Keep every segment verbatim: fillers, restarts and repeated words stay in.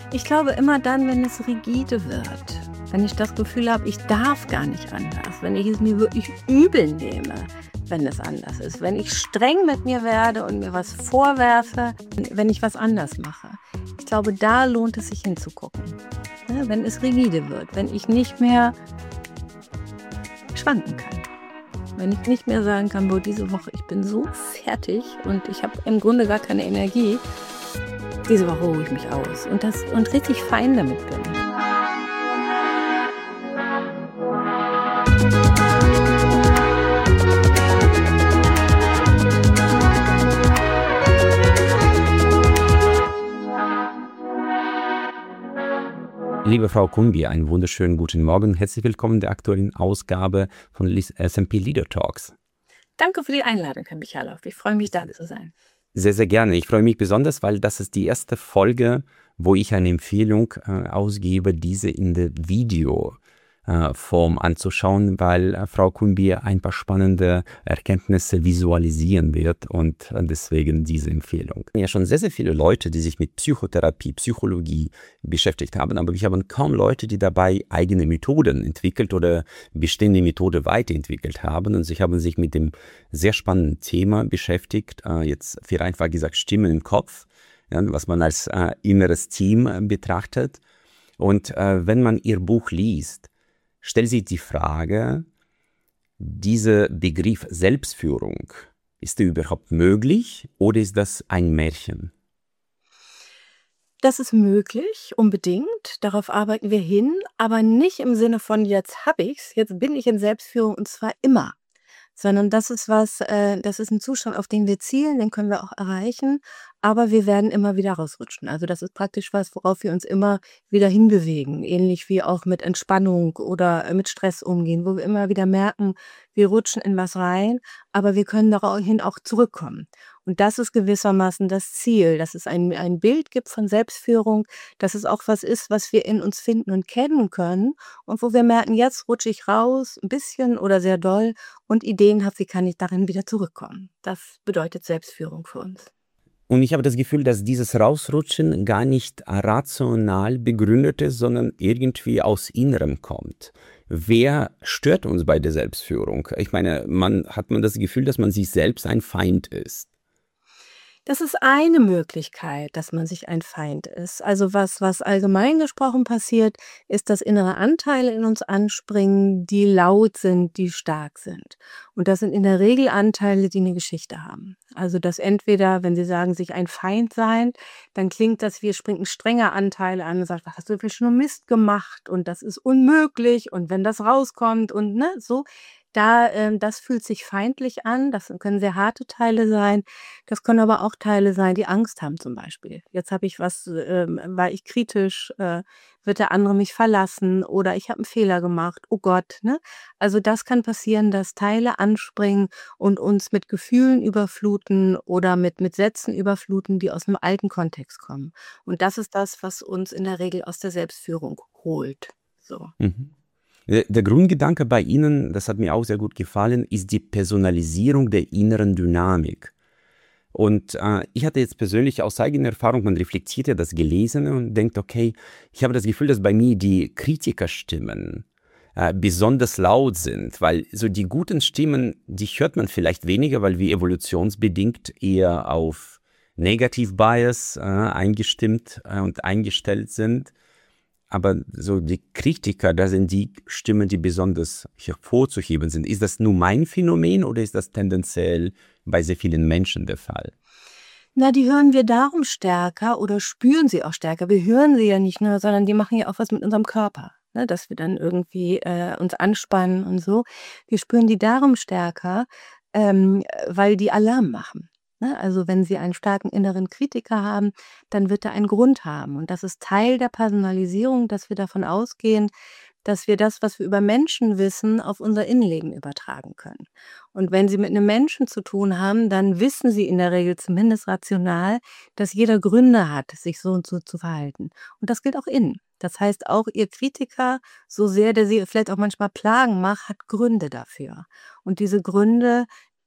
Ich glaube immer dann, wenn es rigide wird, wenn ich das Gefühl habe, ich darf gar nicht anders, wenn ich es mir wirklich übel nehme, wenn es anders ist, wenn ich streng mit mir werde und mir was vorwerfe, wenn ich was anders mache. Ich glaube, da lohnt es sich hinzugucken. Ja, wenn es rigide wird, wenn ich nicht mehr schwanken kann. Wenn ich nicht mehr sagen kann, boah, diese Woche, ich bin so fertig und ich habe im Grunde gar keine Energie. Diese Woche ruhe ich mich aus und, das, und richtig fein damit bin. Liebe Frau Kunbi, einen wunderschönen guten Morgen. Herzlich willkommen in der aktuellen Ausgabe von S and P Leader Talks. Danke für die Einladung, Herr Michalow. Ich freue mich, da zu sein. Sehr, sehr gerne. Ich freue mich besonders, weil das ist die erste Folge, wo ich eine Empfehlung äh, ausgebe, diese in der Videoform äh, anzuschauen, weil äh, Frau Kunbi ein paar spannende Erkenntnisse visualisieren wird und äh, deswegen diese Empfehlung. Ja, schon sehr, sehr viele Leute, die sich mit Psychotherapie, Psychologie beschäftigt haben, aber wir haben kaum Leute, die dabei eigene Methoden entwickelt oder bestehende Methode weiterentwickelt haben, und sie haben sich mit dem sehr spannenden Thema beschäftigt, äh, jetzt für einfach gesagt Stimmen im Kopf, ja, was man als äh, inneres Team äh, betrachtet. Und äh, wenn man ihr Buch liest, stellt sich die Frage, dieser Begriff Selbstführung, ist der überhaupt möglich oder ist das ein Märchen? Das ist möglich, unbedingt. Darauf arbeiten wir hin, aber nicht im Sinne von jetzt habe ich's, jetzt bin ich in Selbstführung und zwar immer. Sondern das ist was, äh, das ist ein Zustand, auf den wir zielen, den können wir auch erreichen, aber wir werden immer wieder rausrutschen. Also das ist praktisch was, worauf wir uns immer wieder hinbewegen, ähnlich wie auch mit Entspannung oder äh, mit Stress umgehen, wo wir immer wieder merken, wir rutschen in was rein, aber wir können daraufhin auch zurückkommen. Und das ist gewissermaßen das Ziel, dass es ein, ein Bild gibt von Selbstführung, dass es auch was ist, was wir in uns finden und kennen können und wo wir merken, jetzt rutsche ich raus, ein bisschen oder sehr doll und Ideen habe, wie kann ich darin wieder zurückkommen. Das bedeutet Selbstführung für uns. Und ich habe das Gefühl, dass dieses Rausrutschen gar nicht rational begründet ist, sondern irgendwie aus Innerem kommt. Wer stört uns bei der Selbstführung? Ich meine, man hat man das Gefühl, dass man sich selbst ein Feind ist. Das ist eine Möglichkeit, dass man sich ein Feind ist. Also was, was allgemein gesprochen passiert, ist, dass innere Anteile in uns anspringen, die laut sind, die stark sind. Und das sind in der Regel Anteile, die eine Geschichte haben. Also dass entweder, wenn Sie sagen, sich ein Feind sein, dann klingt das, wie es springt ein strenger Anteil an und sagt, was hast du für schon Mist gemacht und das ist unmöglich und wenn das rauskommt und ne, so. Da, ähm, das fühlt sich feindlich an, das können sehr harte Teile sein, das können aber auch Teile sein, die Angst haben zum Beispiel. Jetzt habe ich was, ähm, war ich kritisch, äh, wird der andere mich verlassen oder ich habe einen Fehler gemacht, oh Gott, ne? Also das kann passieren, dass Teile anspringen und uns mit Gefühlen überfluten oder mit, mit Sätzen überfluten, die aus einem alten Kontext kommen. Und das ist das, was uns in der Regel aus der Selbstführung holt. So. Mhm. Der der Grundgedanke bei Ihnen, das hat mir auch sehr gut gefallen, ist die Personalisierung der inneren Dynamik. Und äh, ich hatte jetzt persönlich aus eigener Erfahrung, man reflektiert ja das Gelesene und denkt, okay, ich habe das Gefühl, dass bei mir die Kritikerstimmen äh, besonders laut sind, weil so die guten Stimmen, die hört man vielleicht weniger, weil wir evolutionsbedingt eher auf Negativ-Bias äh, eingestimmt äh, und eingestellt sind. Aber so die Kritiker, das sind die Stimmen, die besonders hervorzuheben sind. Ist das nur mein Phänomen oder ist das tendenziell bei sehr vielen Menschen der Fall? Na, die hören wir darum stärker oder spüren sie auch stärker. Wir hören sie ja nicht nur, sondern die machen ja auch was mit unserem Körper, ne? Dass wir dann irgendwie äh, uns anspannen und so. Wir spüren die darum stärker, ähm, weil die Alarm machen. Ne? Also wenn Sie einen starken inneren Kritiker haben, dann wird er einen Grund haben. Und das ist Teil der Personalisierung, dass wir davon ausgehen, dass wir das, was wir über Menschen wissen, auf unser Innenleben übertragen können. Und wenn Sie mit einem Menschen zu tun haben, dann wissen Sie in der Regel zumindest rational, dass jeder Gründe hat, sich so und so zu verhalten. Und das gilt auch innen. Das heißt, auch Ihr Kritiker, so sehr der Sie vielleicht auch manchmal Plagen macht, hat Gründe dafür. Und diese Gründe,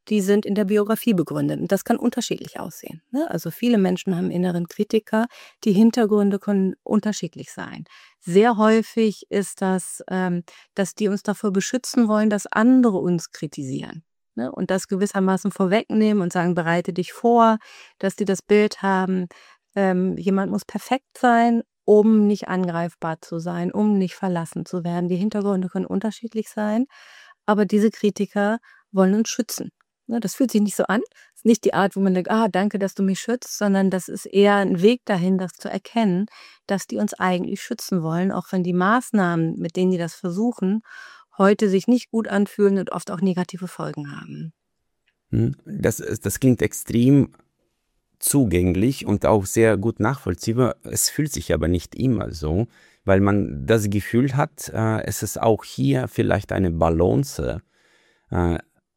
die sind in der Biografie begründet. Und das kann unterschiedlich aussehen, ne? Also viele Menschen haben inneren Kritiker. Die Hintergründe können unterschiedlich sein. Sehr häufig ist das, ähm, dass die uns davor beschützen wollen, dass andere uns kritisieren, ne? Und das gewissermaßen vorwegnehmen und sagen, bereite dich vor, dass die das Bild haben, ähm, jemand muss perfekt sein, um nicht angreifbar zu sein, um nicht verlassen zu werden. Die Hintergründe können unterschiedlich sein, aber diese Kritiker wollen uns schützen, ne? Das fühlt sich nicht so an. Das ist nicht die Art, wo man denkt, ah, danke, dass du mich schützt, sondern das ist eher ein Weg dahin, das zu erkennen, dass die uns eigentlich schützen wollen, auch wenn die Maßnahmen, mit denen die das versuchen, heute sich nicht gut anfühlen und oft auch negative Folgen haben. Hm, Das, ist- das klingt extrem zugänglich und auch sehr gut nachvollziehbar. Es fühlt sich aber nicht immer so, weil man das Gefühl hat, äh, es ist auch hier vielleicht eine Balance äh,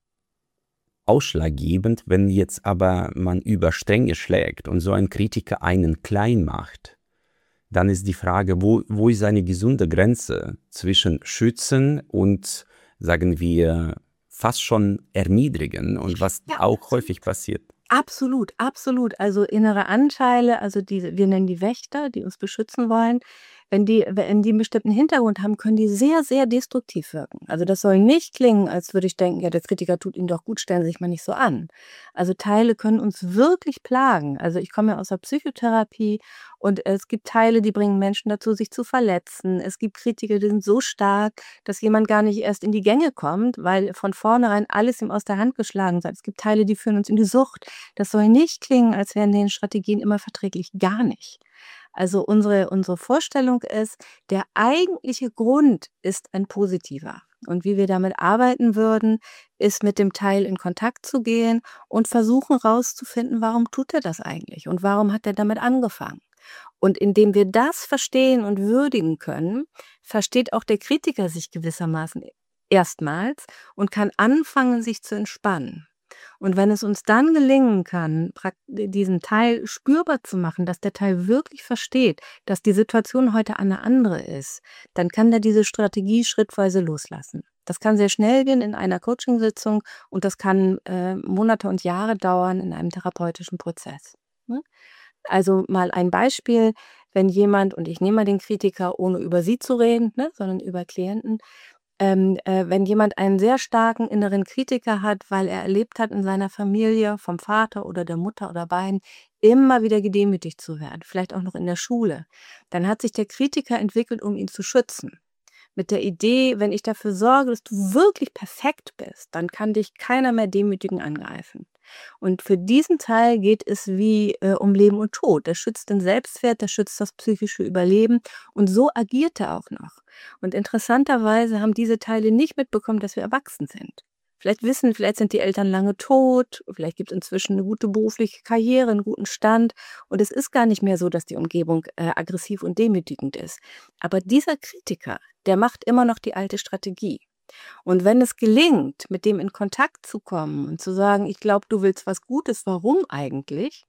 ausschlaggebend, wenn jetzt aber man über Stränge schlägt und so ein Kritiker einen klein macht. Dann ist die Frage, wo, wo ist eine gesunde Grenze zwischen schützen und, sagen wir, fast schon erniedrigen und was Ja, auch absolut. häufig passiert. Absolut, absolut. Also innere Anteile, also diese, wir nennen die Wächter, die uns beschützen wollen. Wenn die, wenn die einen bestimmten Hintergrund haben, können die sehr, sehr destruktiv wirken. Also das soll nicht klingen, als würde ich denken, ja, der Kritiker tut Ihnen doch gut, stellen Sie sich mal nicht so an. Also Teile können uns wirklich plagen. Also ich komme ja aus der Psychotherapie und es gibt Teile, die bringen Menschen dazu, sich zu verletzen. Es gibt Kritiker, die sind so stark, dass jemand gar nicht erst in die Gänge kommt, weil von vornherein alles ihm aus der Hand geschlagen sei. Es gibt Teile, die führen uns in die Sucht. Das soll nicht klingen, als wären den Strategien immer verträglich, gar nicht. Also unsere, unsere Vorstellung ist, der eigentliche Grund ist ein positiver. Und wie wir damit arbeiten würden, ist mit dem Teil in Kontakt zu gehen und versuchen rauszufinden, warum tut er das eigentlich und warum hat er damit angefangen. Und indem wir das verstehen und würdigen können, versteht auch der Kritiker sich gewissermaßen erstmals und kann anfangen, sich zu entspannen. Und wenn es uns dann gelingen kann, prakt- diesen Teil spürbar zu machen, dass der Teil wirklich versteht, dass die Situation heute eine andere ist, dann kann der diese Strategie schrittweise loslassen. Das kann sehr schnell gehen in einer Coachingsitzung und das kann äh, Monate und Jahre dauern in einem therapeutischen Prozess, ne? Also mal ein Beispiel, wenn jemand, und ich nehme mal den Kritiker, ohne über sie zu reden, ne, sondern über Klienten, ähm, äh, wenn jemand einen sehr starken inneren Kritiker hat, weil er erlebt hat in seiner Familie, vom Vater oder der Mutter oder beiden, immer wieder gedemütigt zu werden, vielleicht auch noch in der Schule, dann hat sich der Kritiker entwickelt, um ihn zu schützen. Mit der Idee, wenn ich dafür sorge, dass du wirklich perfekt bist, dann kann dich keiner mehr demütigen angreifen. Und für diesen Teil geht es wie äh, um Leben und Tod. Der schützt den Selbstwert, der schützt das psychische Überleben und so agiert er auch noch. Und interessanterweise haben diese Teile nicht mitbekommen, dass wir erwachsen sind. Vielleicht wissen, vielleicht sind die Eltern lange tot, vielleicht gibt es inzwischen eine gute berufliche Karriere, einen guten Stand und es ist gar nicht mehr so, dass die Umgebung äh, aggressiv und demütigend ist. Aber dieser Kritiker, der macht immer noch die alte Strategie. Und wenn es gelingt, mit dem in Kontakt zu kommen und zu sagen, ich glaube, du willst was Gutes, warum eigentlich?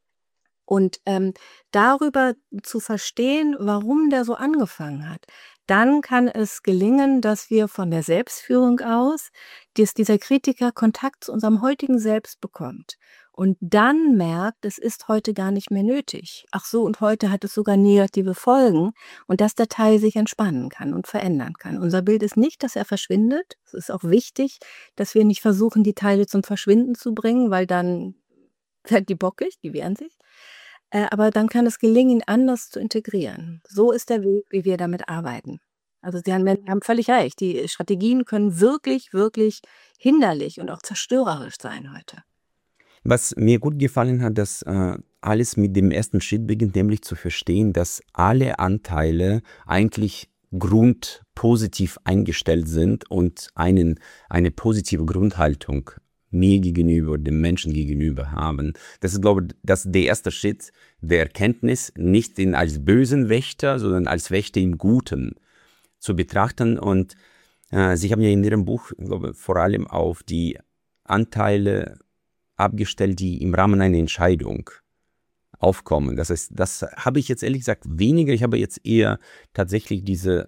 Und ähm, darüber zu verstehen, warum der so angefangen hat, dann kann es gelingen, dass wir von der Selbstführung aus, dass dieser Kritiker Kontakt zu unserem heutigen Selbst bekommt und dann merkt, es ist heute gar nicht mehr nötig. Ach so, und heute hat es sogar negative Folgen und dass der Teil sich entspannen kann und verändern kann. Unser Bild ist nicht, dass er verschwindet. Es ist auch wichtig, dass wir nicht versuchen, die Teile zum Verschwinden zu bringen, weil dann werden die bockig, die wehren sich. Äh, aber dann kann es gelingen, ihn anders zu integrieren. So ist der Weg, wie wir damit arbeiten. Also Sie haben, haben völlig recht. Die Strategien können wirklich, wirklich hinderlich und auch zerstörerisch sein heute. Was mir gut gefallen hat, dass äh, alles mit dem ersten Schritt beginnt, nämlich zu verstehen, dass alle Anteile eigentlich grundpositiv eingestellt sind und einen, eine positive Grundhaltung mir gegenüber, dem Menschen gegenüber haben. Das ist, glaube ich, das ist der erste Schritt der Erkenntnis, nicht ihn als bösen Wächter, sondern als Wächter im Guten zu betrachten. Und äh, Sie haben ja in Ihrem Buch, glaube ich, vor allem auf die Anteile abgestellt, die im Rahmen einer Entscheidung aufkommen. Das heißt, das habe ich jetzt ehrlich gesagt weniger. Ich habe jetzt eher tatsächlich diese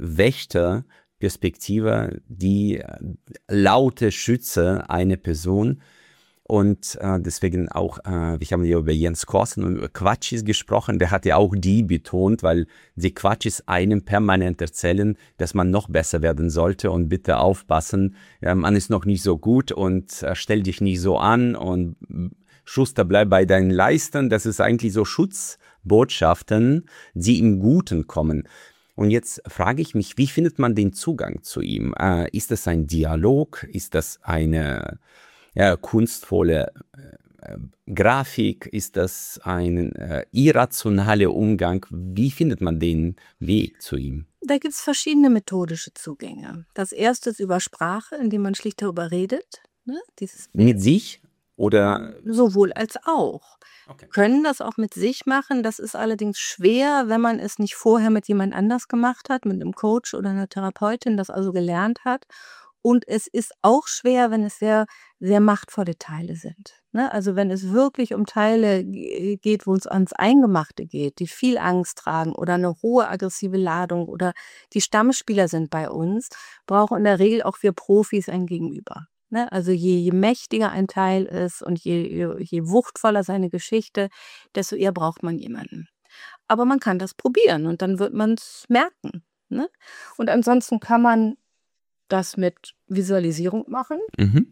Wächterperspektive, die laute Schütze einer Person. Und äh, deswegen auch, äh, wir haben ja über Jens Korsen und über Quatschis gesprochen, der hat ja auch die betont, weil die Quatschis einem permanent erzählen, dass man noch besser werden sollte und bitte aufpassen, ja, man ist noch nicht so gut und äh, stell dich nicht so an und Schuster, bleib bei deinen Leisten. Das ist eigentlich so Schutzbotschaften, die im Guten kommen. Und jetzt frage ich mich, wie findet man den Zugang zu ihm? Äh, ist das ein Dialog? Ist das eine ja, kunstvolle äh, Grafik? Ist das ein äh, irrationaler Umgang? Wie findet man den Weg zu ihm? Da gibt es verschiedene methodische Zugänge. Das erste ist über Sprache, indem man schlicht darüber redet. Ne? Dieses Mit sich oder? Sowohl als auch. Okay. Können das auch mit sich machen. Das ist allerdings schwer, wenn man es nicht vorher mit jemand anders gemacht hat, mit einem Coach oder einer Therapeutin, das also gelernt hat. Und es ist auch schwer, wenn es sehr, sehr machtvolle Teile sind. Ne? Also wenn es wirklich um Teile ge- geht, wo es ans Eingemachte geht, die viel Angst tragen oder eine hohe aggressive Ladung oder die Stammspieler sind bei uns, brauchen in der Regel auch wir Profis ein Gegenüber. Ne? Also je, je mächtiger ein Teil ist und je, je, je wuchtvoller seine Geschichte, desto eher braucht man jemanden. Aber man kann das probieren und dann wird man es merken. Ne? Und ansonsten kann man das mit Visualisierung machen. Mhm.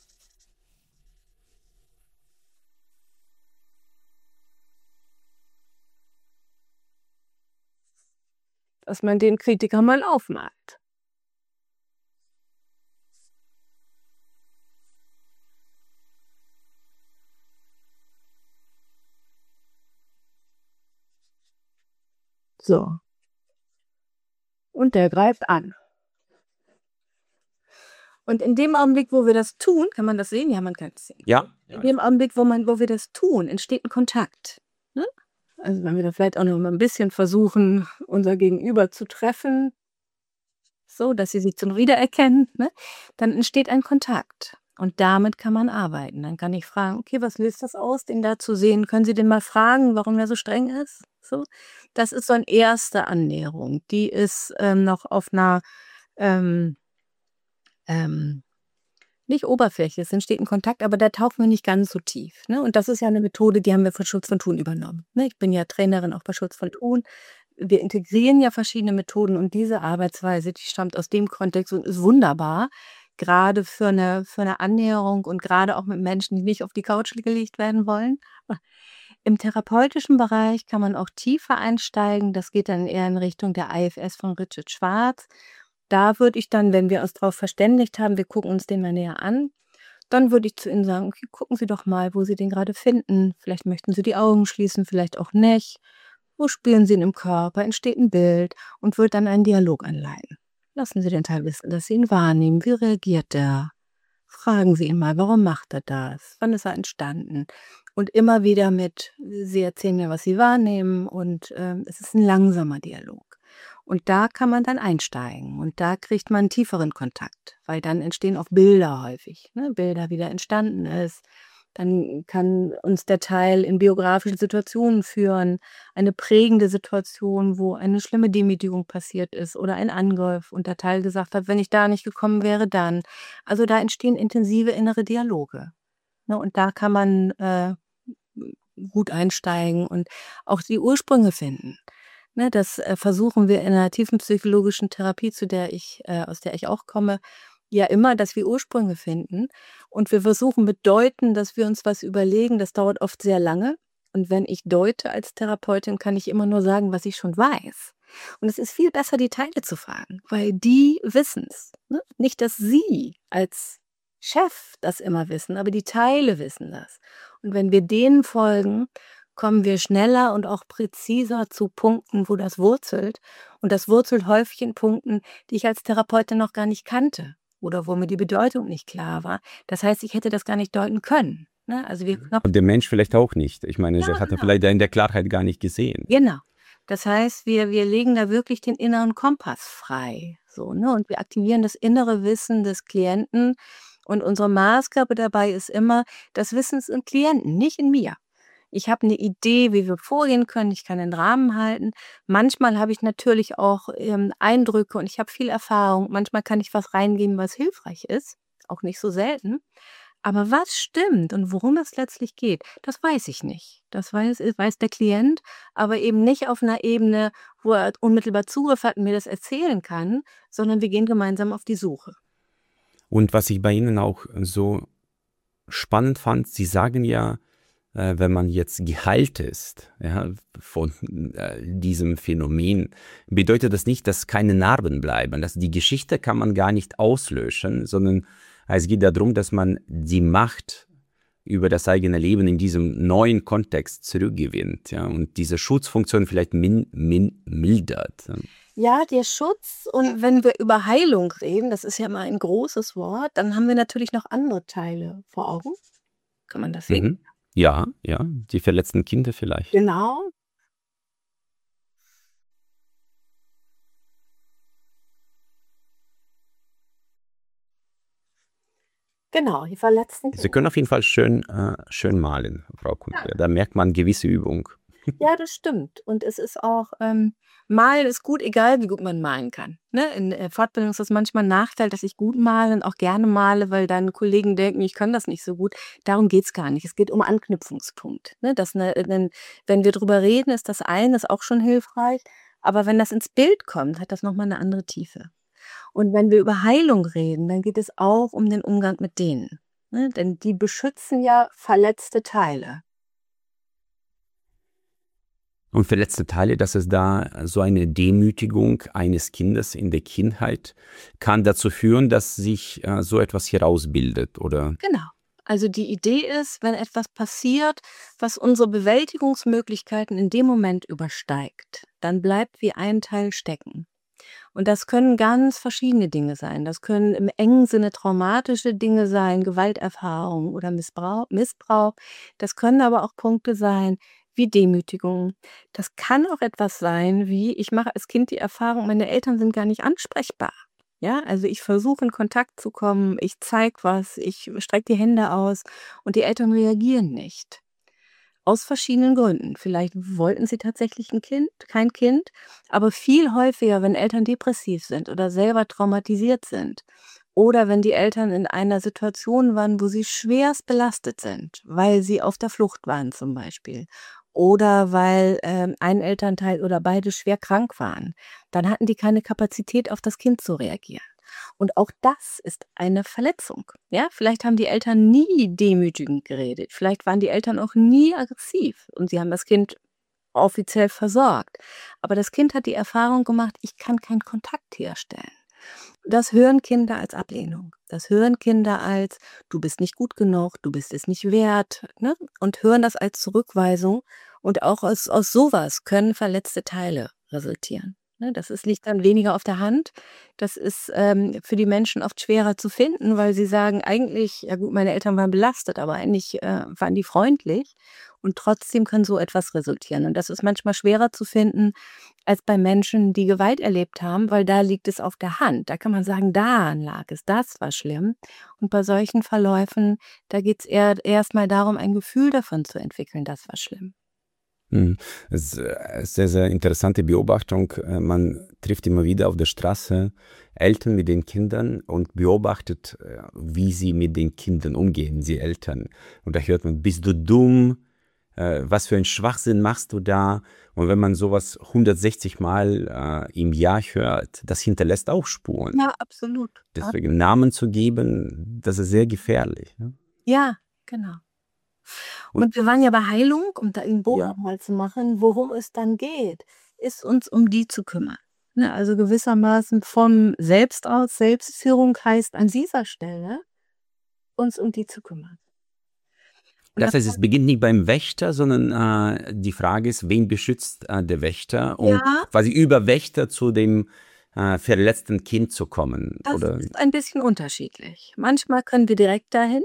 Dass man den Kritiker mal aufmalt. So. Und der greift an. Und in dem Augenblick, wo wir das tun, kann man das sehen? Ja, man kann es sehen. Ja. In dem Augenblick, wo, man, wo wir das tun, entsteht ein Kontakt. Ne? Also wenn wir da vielleicht auch noch mal ein bisschen versuchen, unser Gegenüber zu treffen, so, dass sie sich zum Wiedererkennen, ne? Dann entsteht ein Kontakt. Und damit kann man arbeiten. Dann kann ich fragen, okay, was löst das aus, den da zu sehen? Können Sie den mal fragen, warum er so streng ist? So, das ist so eine erste Annäherung. Die ist ähm, noch auf einer ähm, ähm, nicht Oberfläche, es entsteht ein Kontakt, aber da tauchen wir nicht ganz so tief. Ne? Und das ist ja eine Methode, die haben wir von Schulz von Thun übernommen. Ne? Ich bin ja Trainerin auch bei Schulz von Thun. Wir integrieren ja verschiedene Methoden und diese Arbeitsweise, die stammt aus dem Kontext und ist wunderbar, gerade für eine, für eine Annäherung und gerade auch mit Menschen, die nicht auf die Couch gelegt werden wollen. Im therapeutischen Bereich kann man auch tiefer einsteigen. Das geht dann eher in Richtung der I F S von Richard Schwarz. Da würde ich dann, wenn wir uns darauf verständigt haben, wir gucken uns den mal näher an, dann würde ich zu Ihnen sagen, okay, gucken Sie doch mal, wo Sie den gerade finden. Vielleicht möchten Sie die Augen schließen, vielleicht auch nicht. Wo spüren Sie ihn im Körper? Entsteht ein Bild und wird dann einen Dialog anleiten. Lassen Sie den Teil wissen, dass Sie ihn wahrnehmen. Wie reagiert er? Fragen Sie ihn mal, warum macht er das? Wann ist er entstanden? Und immer wieder mit, Sie erzählen mir, was Sie wahrnehmen und ähm, es ist ein langsamer Dialog. Und da kann man dann einsteigen und da kriegt man einen tieferen Kontakt, weil dann entstehen auch Bilder häufig, ne? Bilder, wie der entstanden ist. Dann kann uns der Teil in biografische Situationen führen, eine prägende Situation, wo eine schlimme Demütigung passiert ist oder ein Angriff und der Teil gesagt hat, wenn ich da nicht gekommen wäre, dann. Also da entstehen intensive innere Dialoge. Ne? Und da kann man äh, gut einsteigen und auch die Ursprünge finden. Ne, das äh, versuchen wir in einer tiefenpsychologischen Therapie, zu der ich, äh, aus der ich auch komme, ja immer, dass wir Ursprünge finden. Und wir versuchen mit Deuten, dass wir uns was überlegen. Das dauert oft sehr lange. Und wenn ich deute als Therapeutin, kann ich immer nur sagen, was ich schon weiß. Und es ist viel besser, die Teile zu fragen, weil die wissen es. Ne? Nicht, dass sie als Chef das immer wissen, aber die Teile wissen das. Und wenn wir denen folgen, kommen wir schneller und auch präziser zu Punkten, wo das wurzelt. Und das wurzelt häufig in Punkten, die ich als Therapeutin noch gar nicht kannte oder wo mir die Bedeutung nicht klar war. Das heißt, ich hätte das gar nicht deuten können. Ne? Also wir Und der Mensch vielleicht auch nicht. Ich meine, Ja, er hat er genau. vielleicht in der Klarheit gar nicht gesehen. Genau. Das heißt, wir, wir legen da wirklich den inneren Kompass frei. So, ne? Und wir aktivieren das innere Wissen des Klienten. Und unsere Maßgabe dabei ist immer, das Wissen ist im Klienten, nicht in mir. Ich habe eine Idee, wie wir vorgehen können. Ich kann den Rahmen halten. Manchmal habe ich natürlich auch ähm, Eindrücke und ich habe viel Erfahrung. Manchmal kann ich was reingeben, was hilfreich ist. Auch nicht so selten. Aber was stimmt und worum es letztlich geht, das weiß ich nicht. Das weiß weiß der Klient, aber eben nicht auf 'ner Ebene, wo er unmittelbar Zugriff hat und mir das erzählen kann, sondern wir gehen gemeinsam auf die Suche. Und was ich bei Ihnen auch so spannend fand, Sie sagen ja, äh, wenn man jetzt geheilt ist, ja, von äh, diesem Phänomen, bedeutet das nicht, dass keine Narben bleiben. Dass die Geschichte kann man gar nicht auslöschen, sondern es geht darum, dass man die Macht über das eigene Leben in diesem neuen Kontext zurückgewinnt, ja, und diese Schutzfunktion vielleicht min, min, mildert. Ja, der Schutz, und wenn wir über Heilung reden, das ist ja immer ein großes Wort, dann haben wir natürlich noch andere Teile vor Augen. Kann man das sehen? Mhm. Ja, ja, die verletzten Kinder vielleicht. Genau. Genau, die verletzten Sie können auf jeden Fall schön, äh, schön malen, Frau Kuhnke. Ja. Da merkt man gewisse Übung. Ja, das stimmt. Und es ist auch, ähm Malen ist gut, egal wie gut man malen kann, ne? In, äh, Fortbildung ist das manchmal 'n Nachteil, dass ich gut male und auch gerne male, weil dann Kollegen denken, ich kann das nicht so gut. Darum geht's gar nicht. Es geht um Anknüpfungspunkt, ne? Dass 'ne wenn wenn wir drüber reden, ist das eine, ist auch schon hilfreich, aber wenn das ins Bild kommt, hat das noch mal 'ne andere Tiefe. Und wenn wir über Heilung reden, dann geht es auch um den Umgang mit denen, ne? Denn die beschützen ja verletzte Teile. Und verletzte Teile, dass es da so eine Demütigung eines Kindes in der Kindheit kann dazu führen, dass sich äh, so etwas herausbildet, oder? Genau. Also die Idee ist, wenn etwas passiert, was unsere Bewältigungsmöglichkeiten in dem Moment übersteigt, dann bleibt wie ein Teil stecken. Und das können ganz verschiedene Dinge sein. Das können im engen Sinne traumatische Dinge sein, Gewalterfahrungen oder Missbrauch Missbrauch. Das können aber auch Punkte sein wie Demütigung. Das kann auch etwas sein wie, ich mache als Kind die Erfahrung, meine Eltern sind gar nicht ansprechbar. Ja, also ich versuche in Kontakt zu kommen, ich zeige was, ich strecke die Hände aus und die Eltern reagieren nicht. Aus verschiedenen Gründen. Vielleicht wollten sie tatsächlich 'n Kind kein Kind, aber viel häufiger, wenn Eltern depressiv sind oder selber traumatisiert sind oder wenn die Eltern in einer Situation waren, wo sie schwerst belastet sind, weil sie auf der Flucht waren zum Beispiel oder weil, ähm, ein Elternteil oder beide schwer krank waren, dann hatten die keine Kapazität, auf das Kind zu reagieren. Und auch das ist eine Verletzung, ja? Vielleicht haben die Eltern nie demütigend geredet. Vielleicht waren die Eltern auch nie aggressiv und sie haben das Kind offiziell versorgt. Aber das Kind hat die Erfahrung gemacht: „Ich kann keinen Kontakt herstellen.“ Das hören Kinder als Ablehnung. Das hören Kinder als: „Du bist nicht gut genug, du bist es nicht wert“, ne? Und hören das als Zurückweisung. Und auch aus aus so was können verletzte Teile resultieren, ne? Das ist liegt dann weniger auf der Hand. Das ist, ähm, für die Menschen oft schwerer zu finden, weil sie sagen: „Eigentlich ja gut, meine Eltern waren belastet, aber eigentlich, äh, waren die freundlich.“ Und trotzdem kann so etwas resultieren. Und das ist manchmal schwerer zu finden als bei Menschen, die Gewalt erlebt haben, weil da liegt es auf der Hand. Da kann man sagen, daran lag es, das war schlimm. Und bei solchen Verläufen, da geht's eher erst mal darum, ein Gefühl davon zu entwickeln, das war schlimm. Mhm. Es ist äh, sehr, sehr interessante Beobachtung. Äh, Man trifft immer wieder auf der Straße Eltern mit den Kindern und beobachtet, äh, wie sie mit den Kindern umgehen, die Eltern. Und da hört man: Bist du dumm? Äh, Was für einen Schwachsinn machst du da? Und wenn man sowas hundertsechzig Mal äh, im Jahr hört, das hinterlässt auch Spuren. Ja, absolut. Ab Deswegen Namen zu geben, das ist sehr gefährlich. Ne? Ja, genau. Und Und wir waren ja bei Heilung, um da den Bogen ja, noch mal zu machen, worum es dann geht, ist uns um die zu kümmern, ne? Also gewissermaßen von selbst aus. Selbstführung heißt an dieser Stelle, uns um die zu kümmern. Und das das heißt, hat es beginnt nicht beim Wächter, sondern äh, die Frage ist, wen beschützt äh, der Wächter, um ja, quasi über Wächter zu dem äh, verletzten Kind zu kommen, das oder? ist ein bisschen unterschiedlich. Manchmal können wir direkt dahin.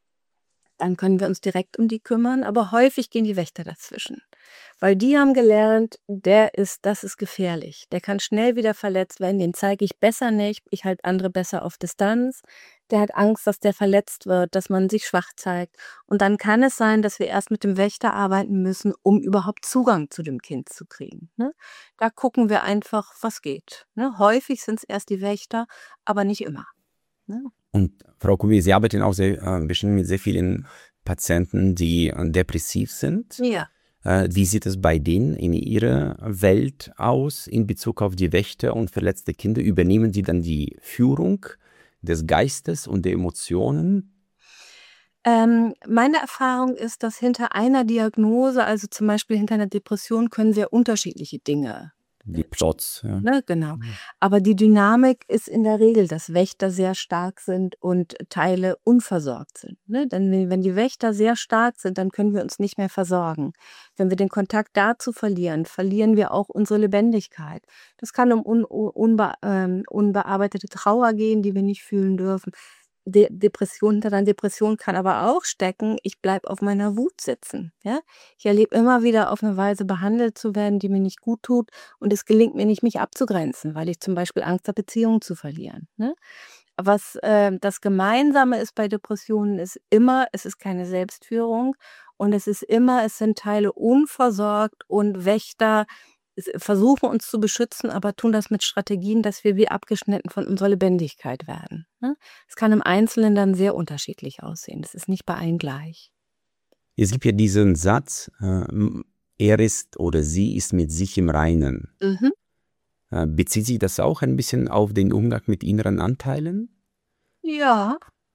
Dann können wir uns direkt um die kümmern, aber häufig gehen die Wächter dazwischen. Weil die haben gelernt, der ist das ist gefährlich. Der kann schnell wieder verletzt werden, den zeige ich besser nicht, ich halte andere besser auf Distanz. Der hat Angst, dass der verletzt wird, dass man sich schwach zeigt. Und dann kann es sein, dass wir erst mit dem Wächter arbeiten müssen, um überhaupt Zugang zu dem Kind zu kriegen, ne? Da gucken wir einfach, was geht, ne? Häufig sind's erst die Wächter, aber nicht immer, ne? Und Frau Kumbi, Sie arbeiten auch sehr, äh, bestimmt mit sehr vielen Patienten, die äh, depressiv sind. Ja. Äh, wie sieht es bei denen in ihrer Welt aus in Bezug auf die Wächter und verletzte Kinder? Übernehmen Sie dann die Führung des Geistes und der Emotionen? Ähm, meine Erfahrung ist, dass hinter einer Diagnose, also zum Beispiel hinter einer Depression, können sehr unterschiedliche Dinge. Die Plots, ja. Ne, genau. Aber die Dynamik ist in der Regel, dass Wächter sehr stark sind und Teile unversorgt sind. Ne? Denn wenn wenn die Wächter sehr stark sind, dann können wir uns nicht mehr versorgen. Wenn wir den Kontakt dazu verlieren, verlieren wir auch unsere Lebendigkeit. Das kann um un, unbe, ähm, unbearbeitete Trauer gehen, die wir nicht fühlen dürfen. De Depression hinter einer Depression kann aber auch stecken, ich bleibe auf meiner Wut sitzen. Ja? Ich erlebe immer wieder auf eine Weise behandelt zu werden, die mir nicht gut tut. Und es gelingt mir nicht, mich abzugrenzen, weil ich zum Beispiel Angst habe, Beziehungen zu verlieren. Ne? Was äh, das Gemeinsame ist bei Depressionen, ist immer, es ist keine Selbstführung und es ist immer, es sind Teile unversorgt und Wächter s- versuchen uns zu beschützen, aber tun das mit Strategien, dass wir wie abgeschnitten von unserer Lebendigkeit werden. Ne? Es kann im Einzelnen dann sehr unterschiedlich aussehen. Es ist nicht bei allen gleich. Es gibt ja diesen Satz, äh, er ist oder sie ist mit sich im Reinen. Mhm. Äh, bezieht sich das auch ein bisschen auf den Umgang mit inneren Anteilen? Ja,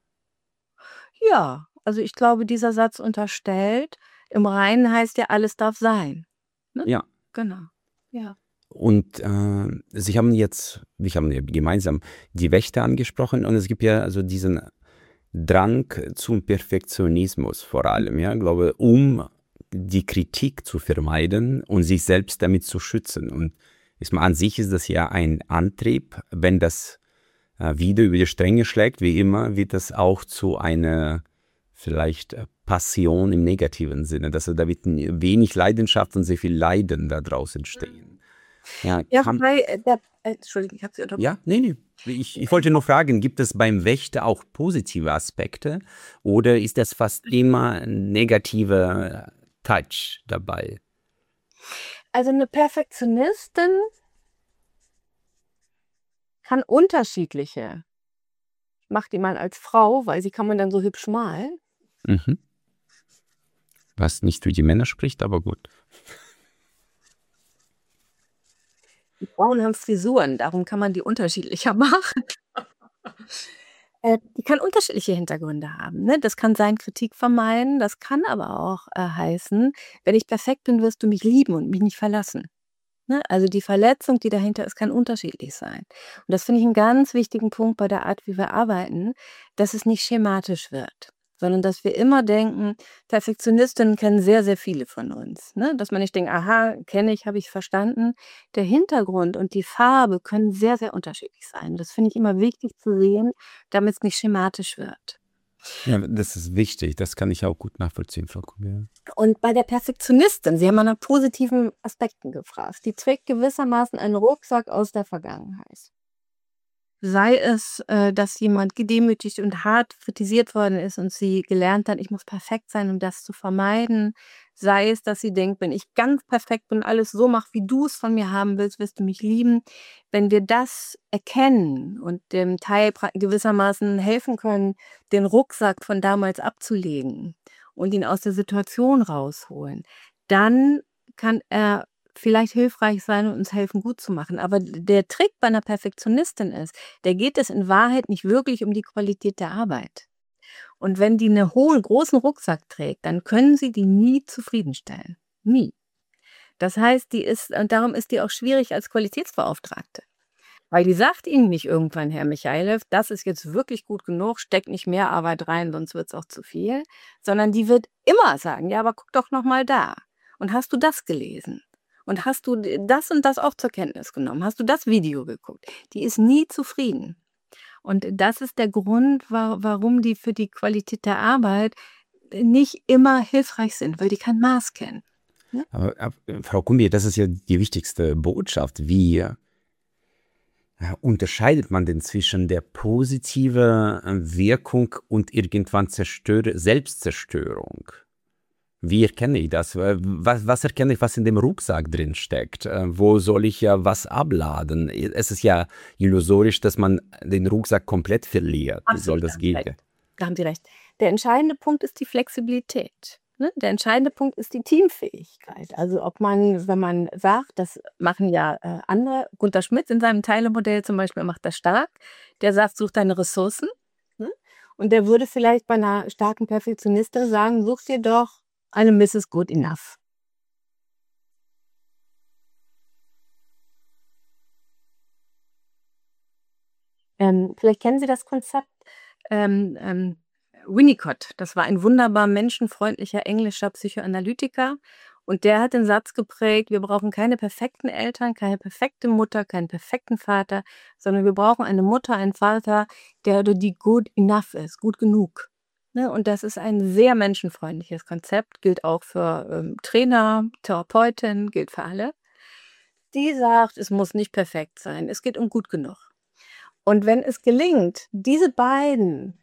ja. Also ich glaube, dieser Satz unterstellt, im Reinen heißt ja, alles darf sein. Ne? Ja. Genau. Ja. Und äh, Sie haben jetzt, wir haben ja gemeinsam die Wächter angesprochen und es gibt ja also diesen Drang zum Perfektionismus vor allem, ja, glaube, um die Kritik zu vermeiden und sich selbst damit zu schützen. Und ist man, an sich ist das ja ein Antrieb, wenn das äh, wieder über die Stränge schlägt, wie immer, wird das auch zu einer vielleicht äh, Passion im negativen Sinne, dass da wird wenig Leidenschaft und sehr viel Leiden daraus entstehen. Ja, Ja, kann, wobei, äh, der, äh, Entschuldigung, ich habe Sie unterbrochen. ja, nee, nee. Ich, ich wollte nur fragen, gibt es beim Wächter auch positive Aspekte oder ist das fast immer ein negativer Touch dabei? Also eine Perfektionistin kann unterschiedliche. Ich mache die mal als Frau, weil sie kann man dann so hübsch malen. Mhm. Was nicht für die Männer spricht, aber gut. Die Frauen haben Frisuren, darum kann man die unterschiedlicher machen. Äh, die kann unterschiedliche Hintergründe haben. Ne? Das kann sein, Kritik vermeiden, das kann aber auch äh, heißen, wenn ich perfekt bin, wirst du mich lieben und mich nicht verlassen. Ne? Also die Verletzung, die dahinter ist, kann unterschiedlich sein. Und das finde ich einen ganz wichtigen Punkt bei der Art, wie wir arbeiten, dass es nicht schematisch wird, sondern dass wir immer denken, Perfektionistinnen kennen sehr, sehr viele von uns. Ne? Dass man nicht denkt, aha, kenne ich, habe ich verstanden. Der Hintergrund und die Farbe können sehr, sehr unterschiedlich sein. Das finde ich immer wichtig zu sehen, damit es nicht schematisch wird. Ja, das ist wichtig. Das kann ich auch gut nachvollziehen, Frau Kubier. Und bei der Perfektionistin, Sie haben nach positiven Aspekten gefragt, die trägt gewissermaßen einen Rucksack aus der Vergangenheit. Sei es, äh, dass jemand gedemütigt und hart kritisiert worden ist und sie gelernt hat, ich muss perfekt sein, um das zu vermeiden. Sei es, dass sie denkt, wenn ich ganz perfekt bin, alles so mache, wie du es von mir haben willst, wirst du mich lieben. Wenn wir das erkennen und dem Teil pra- gewissermaßen helfen können, den Rucksack von damals abzulegen und ihn aus der Situation rausholen, dann kann er vielleicht hilfreich sein und uns helfen, gut zu machen. Aber der Trick bei einer Perfektionistin ist, der geht es in Wahrheit nicht wirklich um die Qualität der Arbeit. Und wenn die einen hohen, großen Rucksack trägt, dann können sie die nie zufriedenstellen. Nie. Das heißt, die ist, und darum ist die auch schwierig als Qualitätsbeauftragte. Weil die sagt Ihnen nicht irgendwann, Herr Michailov, das ist jetzt wirklich gut genug, steckt nicht mehr Arbeit rein, sonst wird es auch zu viel. Sondern die wird immer sagen, ja, aber guck doch noch mal da. Und hast du das gelesen? Und hast du das und das auch zur Kenntnis genommen? Hast du das Video geguckt? Die ist nie zufrieden. Und das ist der Grund, wa warum die für die Qualität der Arbeit nicht immer hilfreich sind, weil die kein Maß kennen. Ne? Aber, aber Frau Kubier, das ist ja die wichtigste Botschaft. Wie äh, unterscheidet man denn zwischen der positiven Wirkung und irgendwann Zerstör Selbstzerstörung? Wie erkenne ich das? Was, was erkenne ich, was in dem Rucksack drin steckt? Wo soll ich ja was abladen? Es ist ja illusorisch, dass man den Rucksack komplett verliert. Wie soll Absolut, das da haben Sie gehen? recht. Da haben Sie recht. Der entscheidende Punkt ist die Flexibilität. Ne? Der entscheidende Punkt ist die Teamfähigkeit. Also ob man, wenn man sagt, das machen ja äh, andere, Gunter Schmidt in seinem Teilemodell zum Beispiel macht das stark, der sagt, such deine Ressourcen. Ne? Und der würde vielleicht bei einer starken Perfektionistin sagen, such dir doch eine Misses Good Enough. Ähm, vielleicht kennen Sie das Konzept ähm, ähm, Winnicott. Das war ein wunderbar menschenfreundlicher englischer Psychoanalytiker. Und der hat den Satz geprägt, wir brauchen keine perfekten Eltern, keine perfekte Mutter, keinen perfekten Vater, sondern wir brauchen eine Mutter, einen Vater, der oder die good enough ist, gut genug. Ne? Und das ist ein sehr menschenfreundliches Konzept, gilt auch für ähm, Trainer, Therapeuten, gilt für alle. Die sagt, es muss nicht perfekt sein, es geht um gut genug. Und wenn es gelingt, diese beiden